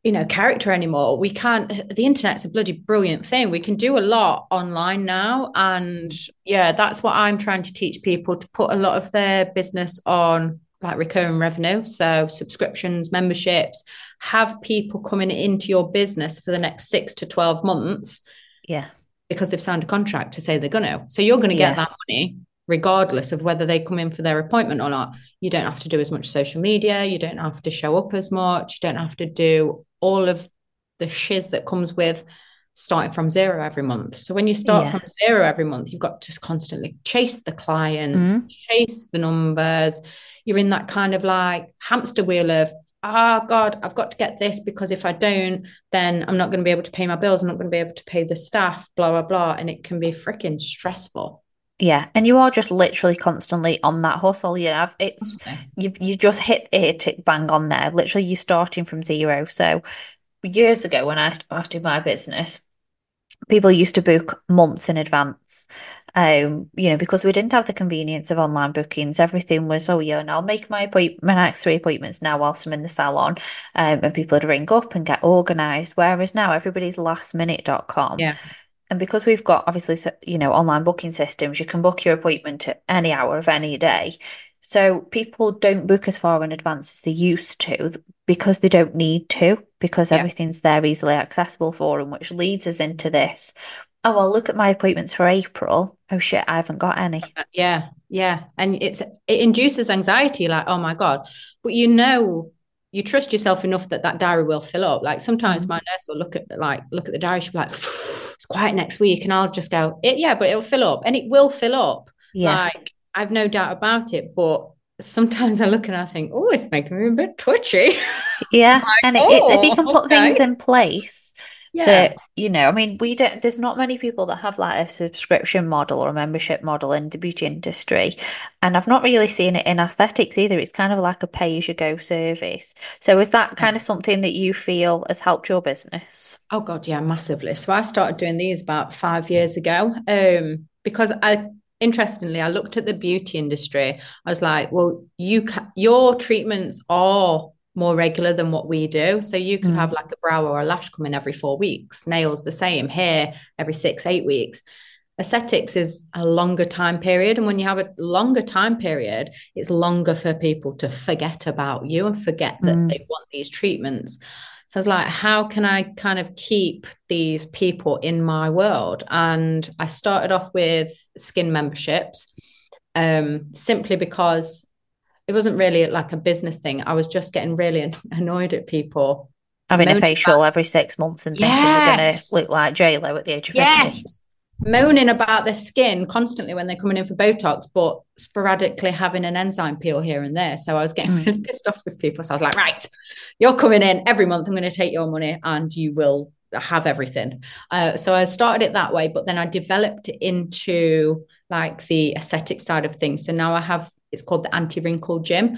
you know, character anymore. We can't, the internet's a bloody brilliant thing. We can do a lot online now. And yeah, that's what I'm trying to teach people, to put a lot of their business on like recurring revenue. So subscriptions, memberships, have people coming into your business for the next six to twelve months Yeah. because they've signed a contract to say they're going to. So you're going to get Yeah. that money regardless of whether they come in for their appointment or not. You don't have to do as much social media. You don't have to show up as much. You don't have to do all of the shiz that comes with starting from zero every month. So when you start Yeah. from zero every month, you've got to constantly chase the clients, Mm. chase the numbers. You're in that kind of like hamster wheel of, oh God, I've got to get this, because if I don't, then I'm not going to be able to pay my bills. I'm not going to be able to pay the staff, blah, blah, blah. And it can be freaking stressful. Yeah, and you are just literally constantly on that hustle. You know, it's you you just hit it bang on there. Literally, you're starting from zero. So years ago, when I started my business, people used to book months in advance. Um, you know, because we didn't have the convenience of online bookings. Everything was, oh yeah, and I'll make my appointment, my next three appointments now whilst I'm in the salon. Um, and people would ring up and get organised. Whereas now everybody's last minute dot com. Yeah. And because we've got obviously, you know, online booking systems, you can book your appointment at any hour of any day. So people don't book as far in advance as they used to because they don't need to, because Yeah. everything's there easily accessible for them, which leads us into this. Oh, well, look at my appointments for April. Oh shit, I haven't got any. Yeah. Yeah. And it's it induces anxiety, like, oh my God. But you know, you trust yourself enough that that diary will fill up. Like sometimes Mm. my nurse will look at like look at the diary, she'll be like, it's quiet next week. And I'll just go, it, yeah, but it'll fill up. And it will fill up. Yeah. Like, I've no doubt about it. But sometimes I look and I think, oh, it's making me a bit twitchy. Yeah. Like, And it, it's if you oh, can put things okay. in place Yeah. to, you know, I mean, we don't, there's not many people that have like a subscription model or a membership model in the beauty industry. And I've not really seen it in aesthetics either. It's kind of like a pay-as-you-go service. So is that Yeah. kind of something that you feel has helped your business? Oh God, yeah, massively. So I started doing these about five years ago. Um, because I interestingly, I looked at the beauty industry. I was like, well, you ca- your treatments are more regular than what we do. So you could have Mm. like a brow or a lash come in every four weeks, nails the same, hair every six, eight weeks. Aesthetics is a longer time period. And when you have a longer time period, it's longer for people to forget about you and forget that Mm. they want these treatments. So I was like, how can I kind of keep these people in my world? And I started off with skin memberships, um, simply because it wasn't really like a business thing. I was just getting really annoyed at people Having a moaning about, facial every six months and thinking they're gonna yes, look like J Lo at the age of fifty. yes, moaning about their skin constantly when they're coming in for Botox, but sporadically having an enzyme peel here and there. So I was getting Mm. really pissed off with people. So I was like, right, you're coming in every month. I'm going to take your money and you will have everything. Uh, so I started it that way, but then I developed it into like the aesthetic side of things. So now I have, it's called the anti-wrinkle gym.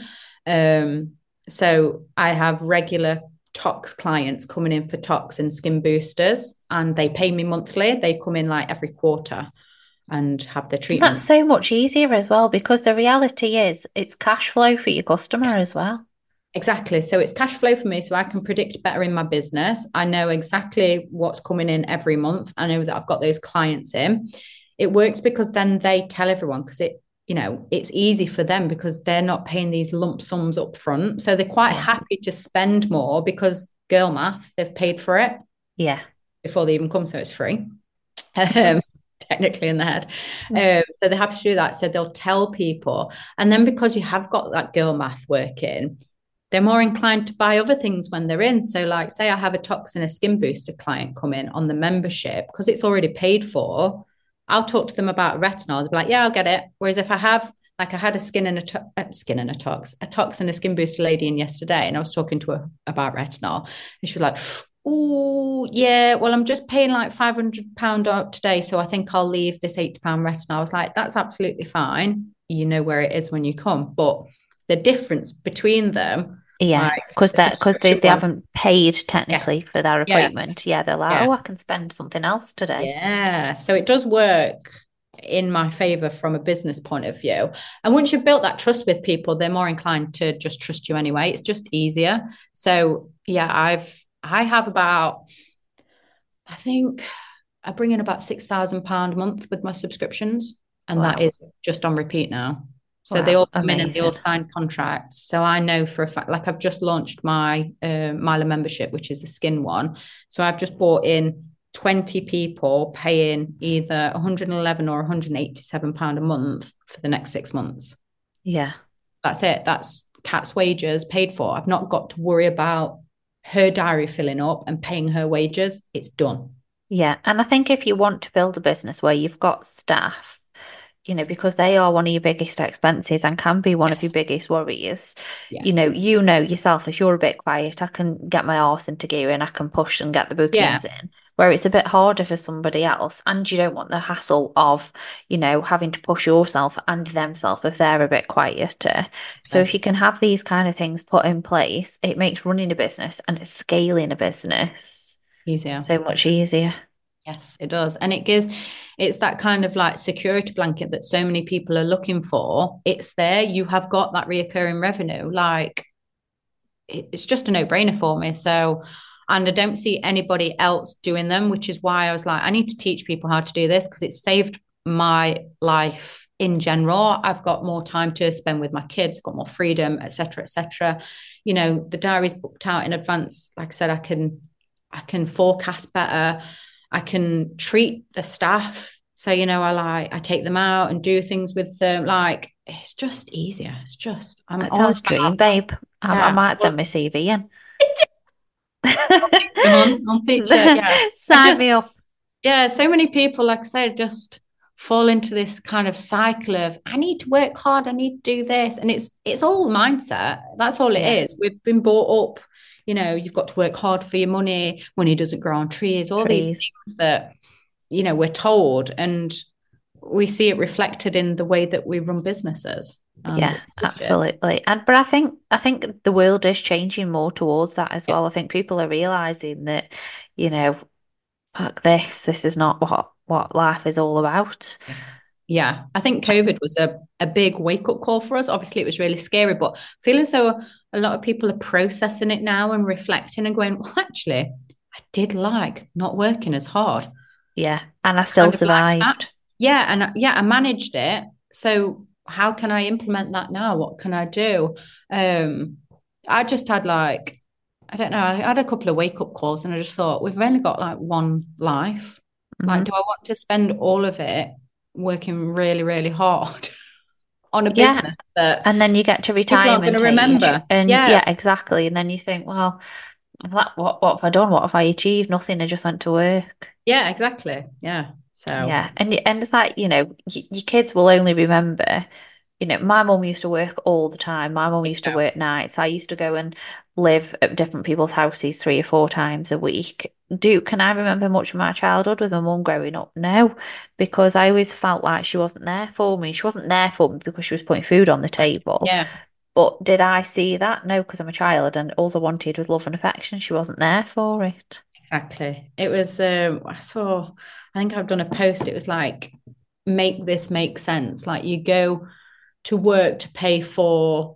Um, so I have regular tox clients coming in for tox and skin boosters, and they pay me monthly. They come in like every quarter and have their That's treatment. so much easier as well because the reality is it's cash flow for your customer as Yes, well. exactly. So it's cash flow for me, so I can predict better in my business. I know exactly what's coming in every month. I know that I've got those clients in. It works because then they tell everyone, because it, you know, it's easy for them because they're not paying these lump sums up front. So they're quite Yeah. happy to spend more because girl math, they've paid for it Yeah. before they even come, so it's free. Um, technically in the head. Um, so they have to do that. So they'll tell people. And then because you have got that girl math working, they're more inclined to buy other things when they're in. So, like, say I have a toxin, a skin booster client come in on the membership because it's already paid for. I'll talk to them about retinol. They'll be like, yeah, I'll get it. Whereas if I have, like, I had a skin and a to- uh, skin and a tox, a toxin, a skin booster lady in yesterday, and I was talking to her about retinol, and she was like, oh, yeah, well, I'm just paying like five hundred pounds out today. So I think I'll leave this eighty pounds retinol. I was like, that's absolutely fine. You know where it is when you come. But the difference between them, Yeah. like Because a that because they, subscription they one, haven't paid yeah, technically for their yeah, appointment. Yeah, they're like, yeah, oh, I can spend something else today. yeah. So it does work in my favor from a business point of view. And once you've built that trust with people, they're more inclined to just trust you anyway. It's just easier. So yeah, I've I have about, I think I bring in about six thousand pounds a month with my subscriptions, and that Wow. is just on repeat now. So they Wow. all come in and they all Amazing. sign contracts. So I know for a fact, like I've just launched my uh, Miler membership, which is the skin one. So I've just brought in twenty people paying either one hundred eleven or one hundred eighty-seven pounds a month for the next six months. Yeah. That's it. That's Kat's wages paid for. I've not got to worry about her diary filling up and paying her wages. It's done. Yeah. And I think if you want to build a business where you've got staff, you know, because they are one of your biggest expenses and can be one of your Yes. biggest worries. Yeah. You know, you know yourself, if you're a bit quiet, I can get my arse into gear and I can push and get the Yeah. bookings in. Where it's a bit harder for somebody else, and you don't want the hassle of, you know, having to push yourself and themselves if they're a bit quieter. So Okay. if you can have these kind of things put in place, it makes running a business and scaling a business Easier. so much easier. Yes, it does. And it gives, it's that kind of like security blanket that so many people are looking for. It's there. You have got that reoccurring revenue. Like it's just a no-brainer for me. So, and I don't see anybody else doing them, which is why I was like, I need to teach people how to do this because it's saved my life in general. I've got more time to spend with my kids, got more freedom, et cetera, et cetera. You know, the diary's booked out in advance. Like I said, I can, I can forecast better. I can treat the staff. So, you know, I like, I take them out and do things with them. Like, it's just easier. It's just, I'm That all sounds about, dream, babe. I, I yeah. might Well, send my C V in. come on, I'll teach you. Yeah. I Sign just, me up. yeah, so many people, like I said, just fall into this kind of cycle of I need to work hard, I need to do this. And it's it's all mindset. That's all it Yeah, is. We've been brought up, you know, you've got to work hard for your money, money doesn't grow on trees, all these trees. things that, you know, we're told. And we see it reflected in the way that we run businesses. And Yeah, it's bullshit. absolutely. And but I think I think the world is changing more towards that as Yeah. well. I think people are realizing that, you know, fuck this, this is not what what life is all about. Yeah, I think COVID was a, a big wake up call for us. Obviously, it was really scary, but feeling as though a lot of people are processing it now and reflecting and going, well, actually, I did like not working as hard. Yeah, and I still Kind of like that. survived. Yeah. And I- yeah, I managed it. So, how can I implement that now? What can I do? Um, I just had like, I don't know, I had a couple of wake up calls and I just thought, we've only got like one life. Like, Hmm. do I want to spend all of it working really, really hard on a Yeah, business that and then you get to people aren't going retirement to age, remember? and Yeah, yeah, exactly. And then you think, well, that, what what have I done? What have I achieved? Nothing. I just went to work. yeah, exactly. Yeah. So, Yeah, and and it's like, you know, y your kids will only remember, you know, my mum used to work all the time. My mum you used to know, work nights. I used to go and live at different people's houses three or four times a week. Do can I remember much of my childhood with my mum growing up? No, because I always felt like she wasn't there for me. She wasn't there for me because she was putting food on the table. yeah, But did I see that? No, because I'm a child and all I wanted was love and affection. She wasn't there for it. exactly. It was, um, I saw, I think I've done a post. It was like, make this make sense. Like, you go to work to pay for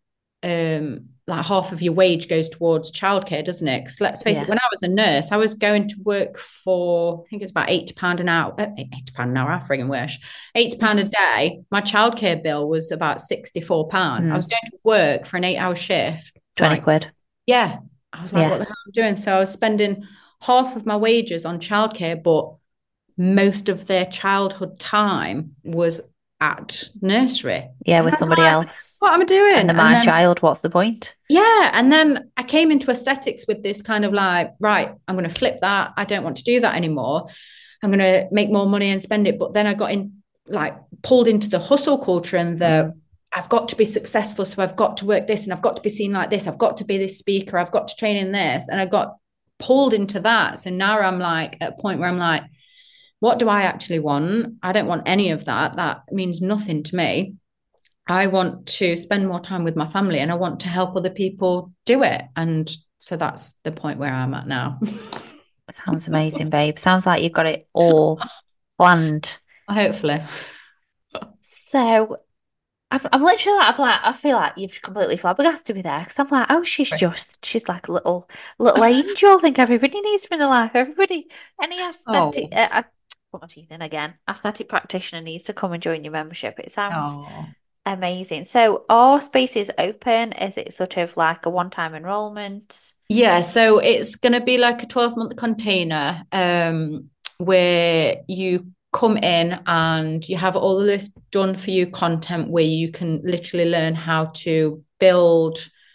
um like half of your wage goes towards childcare, doesn't it? Because let's face it, Yeah. when I was a nurse, I was going to work for I think it was about eighty pound an hour. Uh, eighty pound an hour, I frigging wish. Eighty pound a day. My childcare bill was about sixty four pound. I was Mm, going to work for an eight hour shift. twenty Like, quid. yeah, I was like, what Yeah. the hell am I doing? So I was spending half of my wages on childcare, but most of their childhood time was at nursery. Yeah, And with I'm somebody like, else. what am I And doing? the And my then child, what's the point? yeah. And then I came into aesthetics with this kind of like, right, I'm going to flip that. I don't want to do that anymore. I'm going to make more money and spend it. But then I got in, like, pulled into the hustle culture and the, Mm. I've got to be successful. So I've got to work this and I've got to be seen like this. I've got to be this speaker. I've got to train in this. And I got pulled into that. So now I'm like at a point where I'm like, what do I actually want? I don't want any of that. That means nothing to me. I want to spend more time with my family and I want to help other people do it. And so that's the point where I'm at now. Sounds amazing, babe. Sounds like you've got it all planned. Hopefully. So I'm, I'm literally like, I'm like, I feel like you've completely flabbergasted me there because I'm like, oh, she's Right. just, she's like a little, little angel. I think everybody needs her in their life. Everybody, any aesthetic, Oh, uh, I put my teeth in again. Aesthetic practitioner needs to come and join your membership. It sounds oh. amazing. So, are spaces open? Is it sort of like a one-time enrollment? Yeah, so it's going to be like a twelve month container um, where you come in and you have all of this done for you content where you can literally learn how to build,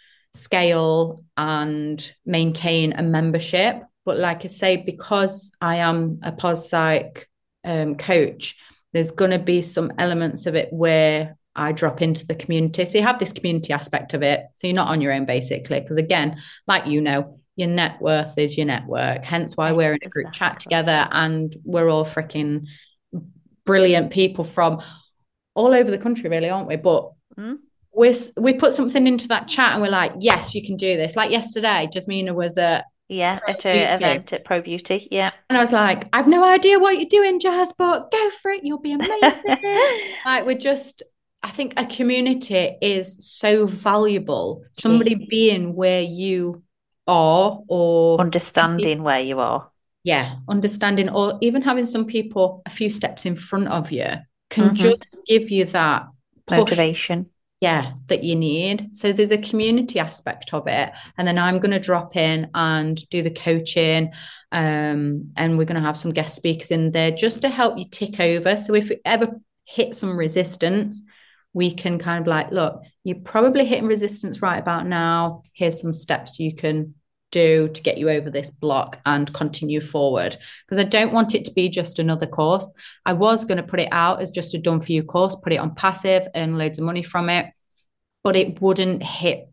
scale, and maintain a membership. But like I say, because I am a pos psych um, coach, there's going to be some elements of it where I drop into the community. So you have this community aspect of it. So you're not on your own, basically. Because again, like you know, your net worth is your network. Hence why we're in a group chat Exactly. together and we're all freaking brilliant people from all over the country, really, aren't we? But Mm? we we put something into that chat and we're like, yes, you can do this. Like yesterday, Jasmina was at Yeah, Pro at a Beauty. event at Pro Beauty. Yeah. And I was like, I've no idea what you're doing, Jazz, but go for it. You'll be amazing. Like, we're just, I think a community is so valuable. Key. Somebody being where you are, or Understanding where you are. yeah, understanding, or even having some people a few steps in front of you can Hmm. just give you that push, Motivation. yeah, that you need. So there's a community aspect of it. And then I'm going to drop in and do the coaching. Um, and we're going to have some guest speakers in there just to help you tick over. So if it ever hit some resistance, we can kind of like, look, you're probably hitting resistance right about now. Here's some steps you can do to get you over this block and continue forward. Because I don't want it to be just another course. I was going to put it out as just a done for you course, put it on passive, earn loads of money from it, but it wouldn't hit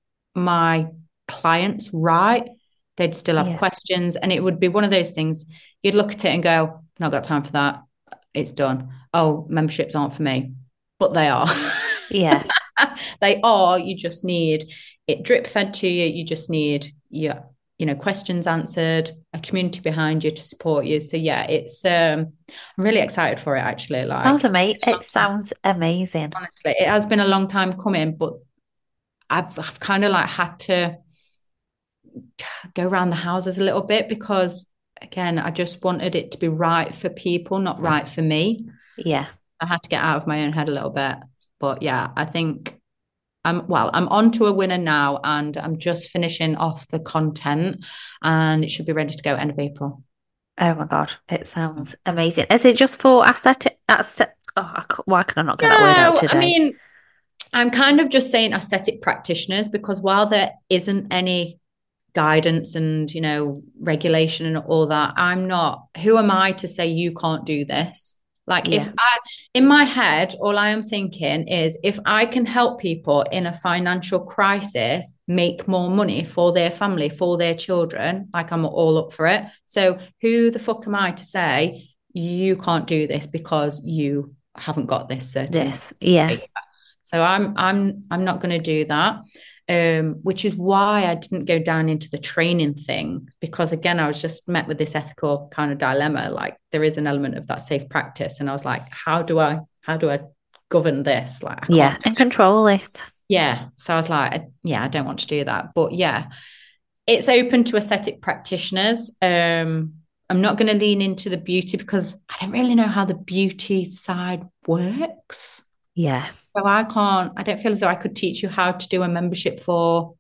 my clients right. They'd still have Yeah. questions, and it would be one of those things you'd look at it and go, not got time for that. It's done. Oh, memberships aren't for me, but they are. Yeah. They are. You just need it drip fed to you. You just need your, you know, questions answered, a community behind you to support you. So yeah, it's um I'm really excited for it actually. Sounds Like amazing. It sounds amazing. honestly, it has been a long time coming, but I've, I've kind of like had to go around the houses a little bit because again, I just wanted it to be right for people, not right for me. Yeah. I had to get out of my own head a little bit. But yeah, I think I'm well, I'm on to a winner now and I'm just finishing off the content and it should be ready to go end of April. Oh my God. It sounds amazing. Is it just for aesthetic? aesthet oh, I c- why can I not get that word out No, I today? mean, I'm kind of just saying aesthetic practitioners because while there isn't any guidance and, you know, regulation and all that, I'm not, who am I to say you can't do this? Like if Yeah. I, in my head, all I am thinking is if I can help people in a financial crisis make more money for their family, for their children, like I'm all up for it. So who the fuck am I to say you can't do this because you haven't got this certain This. Yeah. paper? So I'm I'm I'm not going to do that. Um, which is why I didn't go down into the training thing because again, I was just met with this ethical kind of dilemma. Like there is an element of that safe practice, and I was like, how do I how do I govern this? Like I Yeah. can't. And control it. Yeah. So I was like, yeah, I don't want to do that. But yeah, it's open to aesthetic practitioners. Um, I'm not going to lean into the beauty because I don't really know how the beauty side works. Yeah. So I can't, I don't feel as though I could teach you how to do a membership for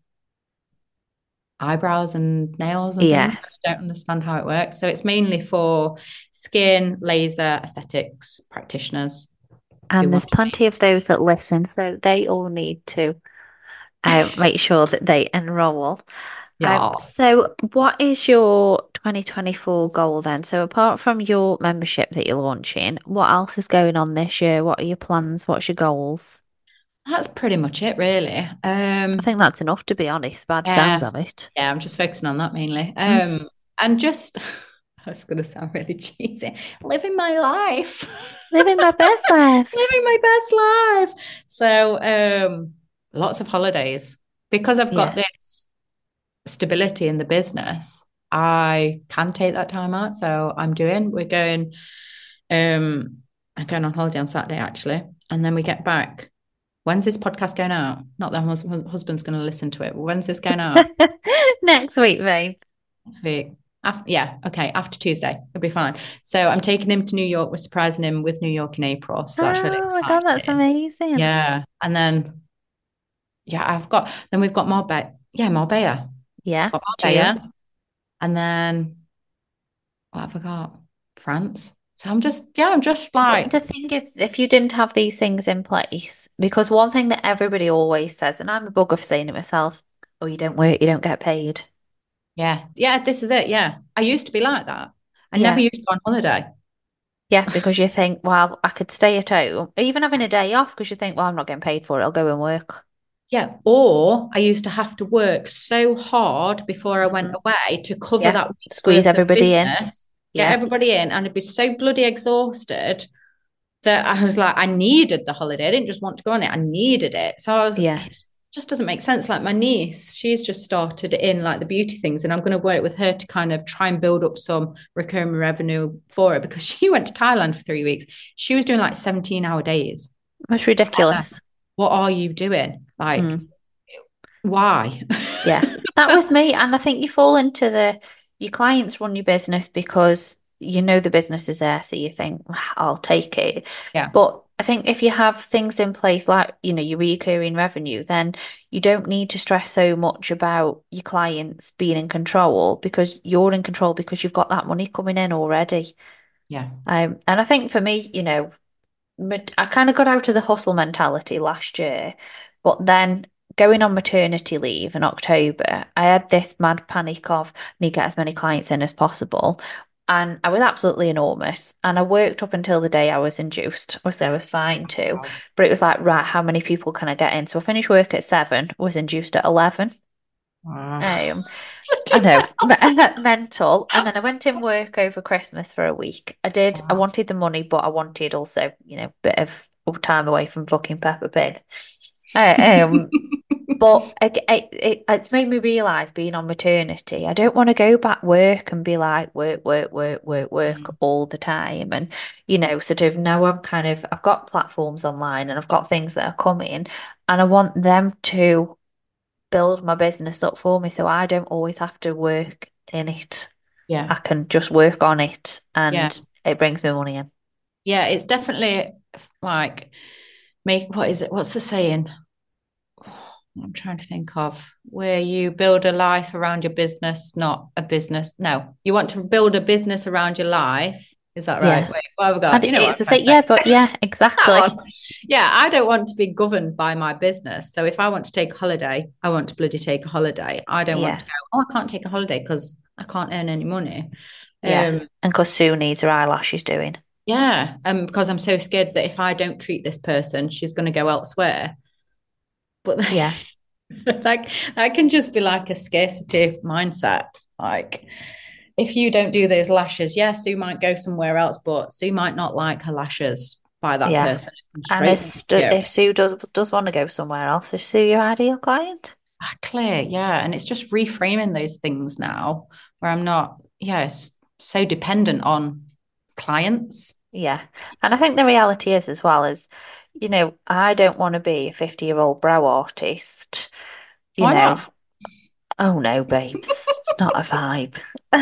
eyebrows and nails and things. Yeah. I don't understand how it works. So it's mainly for skin, laser, aesthetics practitioners who And there's want plenty of those that listen, so they all need to uh, make sure that they enroll. Um, yeah. so what is your twenty twenty-four goal then? So apart from your membership that you're launching, what else is going on this year? What are your plans? What's your goals? That's pretty much it, really. I Um, think that's enough to be honest, by the yeah, sounds of it. yeah, I'm just focusing on that mainly. Mm. Um, and just, that's going to sound really cheesy, living my life, Living my best life. living my best life. So, um, lots of holidays because I've got Yeah. this stability in the business, I can take that time out. So I'm doing, we're going, um, I'm going on holiday on Saturday actually. And then we get back. When's this podcast going out? Not that my hus- husband's going to listen to it. When's this going out? Next week, babe. Next week. After, yeah, okay. After Tuesday, it'll be fine. So I'm taking him to New York. We're surprising him with New York in April. So that's really Oh my God, that's exciting. amazing. Yeah. And then, yeah, I've got, then we've got Marbella. Yeah, Marbella. Yeah, Got June. Marbella. And then, what have I got? France. So I'm just, yeah, I'm just But like, the thing is, if you didn't have these things in place, because one thing that everybody always says, and I'm a bugger for saying it myself, oh, you don't work, you don't get paid. yeah, yeah, this is it. Yeah. I used to be like that. I never Yeah. used to go on holiday. Yeah, because you think, well, I could stay at home, even having a day off, because you think, well, I'm not getting paid for it, I'll go and work. Yeah. Or I used to have to work so hard before I went Hmm. away to cover Yeah. that week's Squeeze worth of everybody in. business, get Yeah. everybody in, and I'd be so bloody exhausted that I was like, I needed the holiday. I didn't just want to go on it. I needed it. So I was, Yeah. it just doesn't make sense. Like my niece, she's just started in like the beauty things, and I'm going to work with her to kind of try and build up some recurring revenue for her because she went to Thailand for three weeks. She was doing like seventeen hour days. It's ridiculous. What are you doing? Like, Mm. why? Yeah, that was me. And I think you fall into the your clients run your business because you know the business is there, so you think, "Ah, I'll take it." Yeah. But I think if you have things in place like, you know, your recurring revenue, then you don't need to stress so much about your clients being in control because you're in control because you've got that money coming in already. Yeah. Um, and I think for me, you know, mat- I kind of got out of the hustle mentality last year, but then going on maternity leave in October, I had this mad panic of need to get as many clients in as possible. And I was absolutely enormous. And I worked up until the day I was induced. Obviously, I was fine too. Wow. But it was like, right, how many people can I get in? So I finished work at seven, was induced at eleven. Wow. Um, I know, mental. And then I went in work over Christmas for a week. I did, I wanted the money, but I wanted also, you know, a bit of time away from fucking Peppa Pig. Uh, um, but it, it, it, it's made me realise being on maternity, I don't want to go back work and be like work, work, work, work, work Mm. all the time. And, you know, sort of now I'm kind of, I've got platforms online and I've got things that are coming and I want them to build my business up for me so I don't always have to work in it. I Yeah. can just work on it Yeah. and it brings me money in. Yeah. It's definitely like make what is it? What's the saying? I'm trying to think of where you build a life around your business, not a business. No, you want to build a business around your life. Is that right? Yeah. Wait, what have we And got? You know what it's I'm to trying say, to yeah, say. but yeah, That exactly. one. Yeah, I don't want to be governed by my business. So if I want to take a holiday, I want to bloody take a holiday. I don't want Yeah. to go, oh, I can't take a holiday because I can't earn any money. Yeah. Um, And because Sue needs her eyelashes doing. yeah, um, because I'm so scared that if I don't treat this person, she's going to go elsewhere. But Yeah. like that can just be like a scarcity mindset. Like if you don't do those lashes, yeah, Sue might go somewhere else, but Sue might not like her lashes by that Yeah. person. And if, Straight Stu- you. if Sue does does want to go somewhere else, is Sue your ideal client? Exactly. Yeah. And it's just reframing those things now where I'm not, yeah, s- so dependent on clients. Yeah. And I think the reality is as well is, you know, I don't want to be a fifty year old brow artist, you Why know. not? Oh no, babes, it's not a vibe.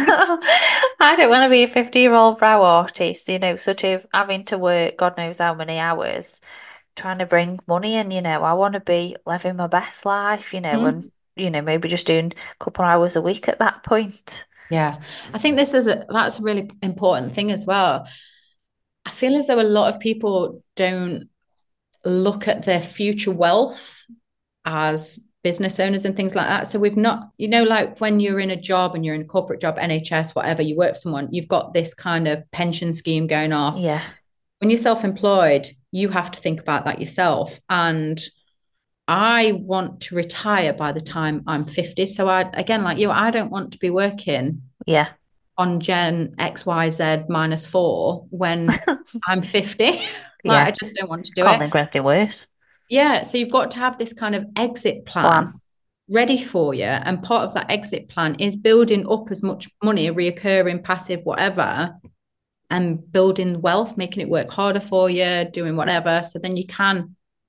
I don't want to be a fifty year old brow artist, you know, sort of having to work God knows how many hours trying to bring money in, you know. I want to be living my best life, you know, and, Hmm? you know, maybe just doing a couple hours a week at that point. Yeah. I think this is a that's a really important thing as well. I feel as though a lot of people don't look at their future wealth as business owners and things like that. So we've not, you know, like when you're in a job and you're in a corporate job, N H S, whatever, you work for someone, you've got this kind of pension scheme going off. Yeah, When you're self-employed, you have to think about that yourself. And I want to retire by the time I'm fifty. So I, again, like you, I don't want to be working yeah, on Gen X Y Z minus four when I'm fifty. Like I yeah. just don't want to do Can't it. think of anything worse. Yeah. So you've got to have this kind of exit Plan. plan ready for you. And part of that exit plan is building up as much money, reoccurring, passive, whatever, and building wealth, making it work harder for you, doing whatever. So then you can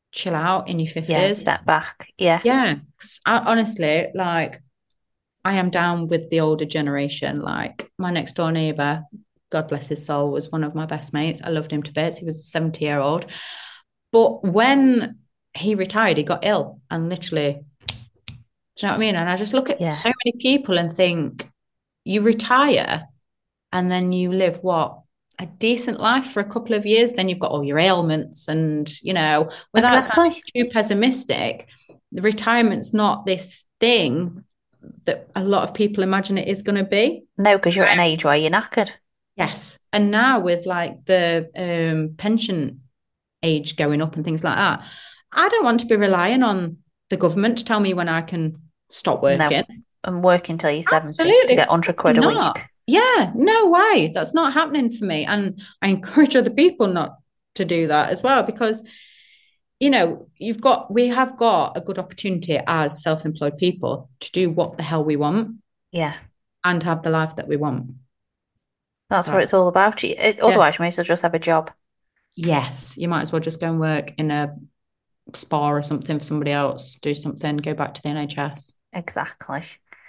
chill out in your Yeah, fifties. step back. Yeah. Yeah. 'Cause I, honestly, like, I am down with the older generation. Like, my next door neighbor, God bless his soul, was one of my best mates. I loved him to bits. He was a seventy year old. But when he retired, he got ill and literally, do you know what I mean? And I just look at Yeah. so many people and think, you retire and then you live what? A decent life for a couple of years, then you've got all your ailments. And, you know, without sounding Exactly. too pessimistic, the retirement's not this thing that a lot of people imagine it is going to be. No, because you're at an age where you're knackered. Yes. And now with like the um, pension age going up and things like that, I don't want to be relying on the government to tell me when I can stop No. working. And work until you're seventy to Absolutely get one hundred quid a not. week. Yeah, no way. That's not happening for me. And I encourage other people not to do that as well, because, you know, you've got, we have got a good opportunity as self-employed people to do what the hell we want Yeah. and have the life that we want. That's So, what it's all about. It, yeah. otherwise, you may as well just have a job. Yes, you might as well just go and work in a spa or something for somebody else, do something, go back to the N H S. Exactly.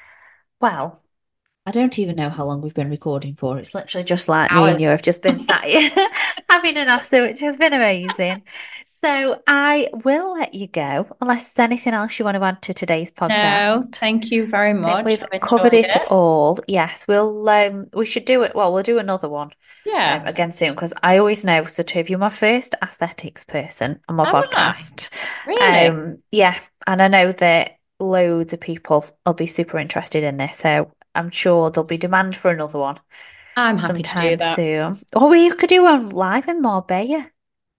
Well, I don't even know how long we've been recording for. It's literally just like me and you Hours. have just been sat here having an answer, which has been amazing. So I will let you go, unless there's anything else you want to add to today's No, podcast. thank you very I think much. we've I've covered enjoyed it it. all. Yes, we'll um we should do it. Well, we'll do another one um Yeah. again soon because I always know, so Tove, you're my first aesthetics person on my Am I? podcast. Really? Um yeah, and I know that loads of people will be super interested in this, so I'm sure there'll be demand for another one I'm happy to do sometime that. soon. Or we could do one live in Marbella,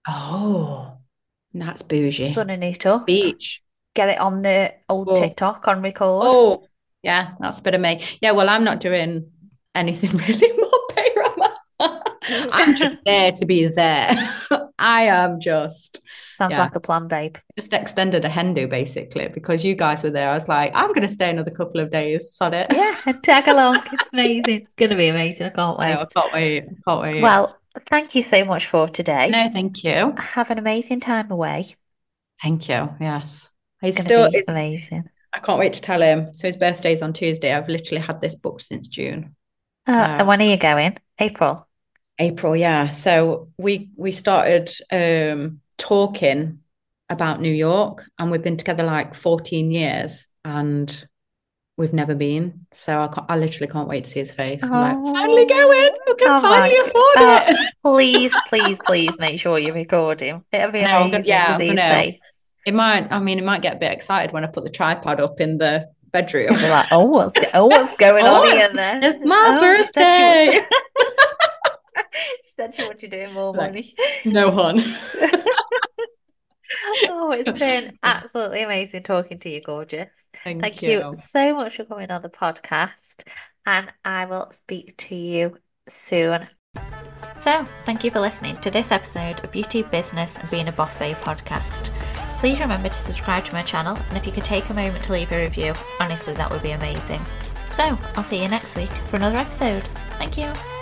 Oh, that's bougie. sunning it up, Beach. get it on the old Oh, TikTok on record. oh, yeah, that's a bit of me. Yeah, well, I'm not doing anything really more panorama. I'm just there to be there. I am just, Sounds yeah, like a plan, babe. just extended a hen do basically because you guys were there. I was like, I'm going to stay another couple of days. Sod it. Yeah, and tag along. It's amazing. It's going to be amazing. I can't I know, I wait. can't wait. I can't wait. Well, thank you so much for today. No, thank you. Have an amazing time away. It's Thank you. Yes. He's going to still, be it's, amazing. I can't wait to tell him. So his birthday's on Tuesday. I've literally had this booked since June. Oh, So and when are you going? April. April, yeah. So we we started um talking about New York and we've been together like fourteen years and we've never been. So I can't, I literally can't wait to see his face. I'm like, finally going. Oh, I can oh my finally afford God. it. Please, please, please make sure you record him. It'll be No, I'm gonna, amazing yeah, to I'm see his gonna. face. It might, I mean, it might get a bit excited when I put the tripod up in the bedroom. He'll be like, oh, what's, go- oh, what's going on Oh, here it's, then? it's my Oh, she said she, wa- birthday. she said she wanted to do more Like, money. no, hon. Oh, it's been absolutely amazing talking to you, gorgeous. Thank Thank you you. so much for coming on the podcast, and I will speak to you soon. So, thank you for listening to this episode of Beauty, Business, and Being a Boss Babe podcast. Please remember to subscribe to my channel, and if you could take a moment to leave a review, honestly, that would be amazing. So, I'll see you next week for another episode. Thank you.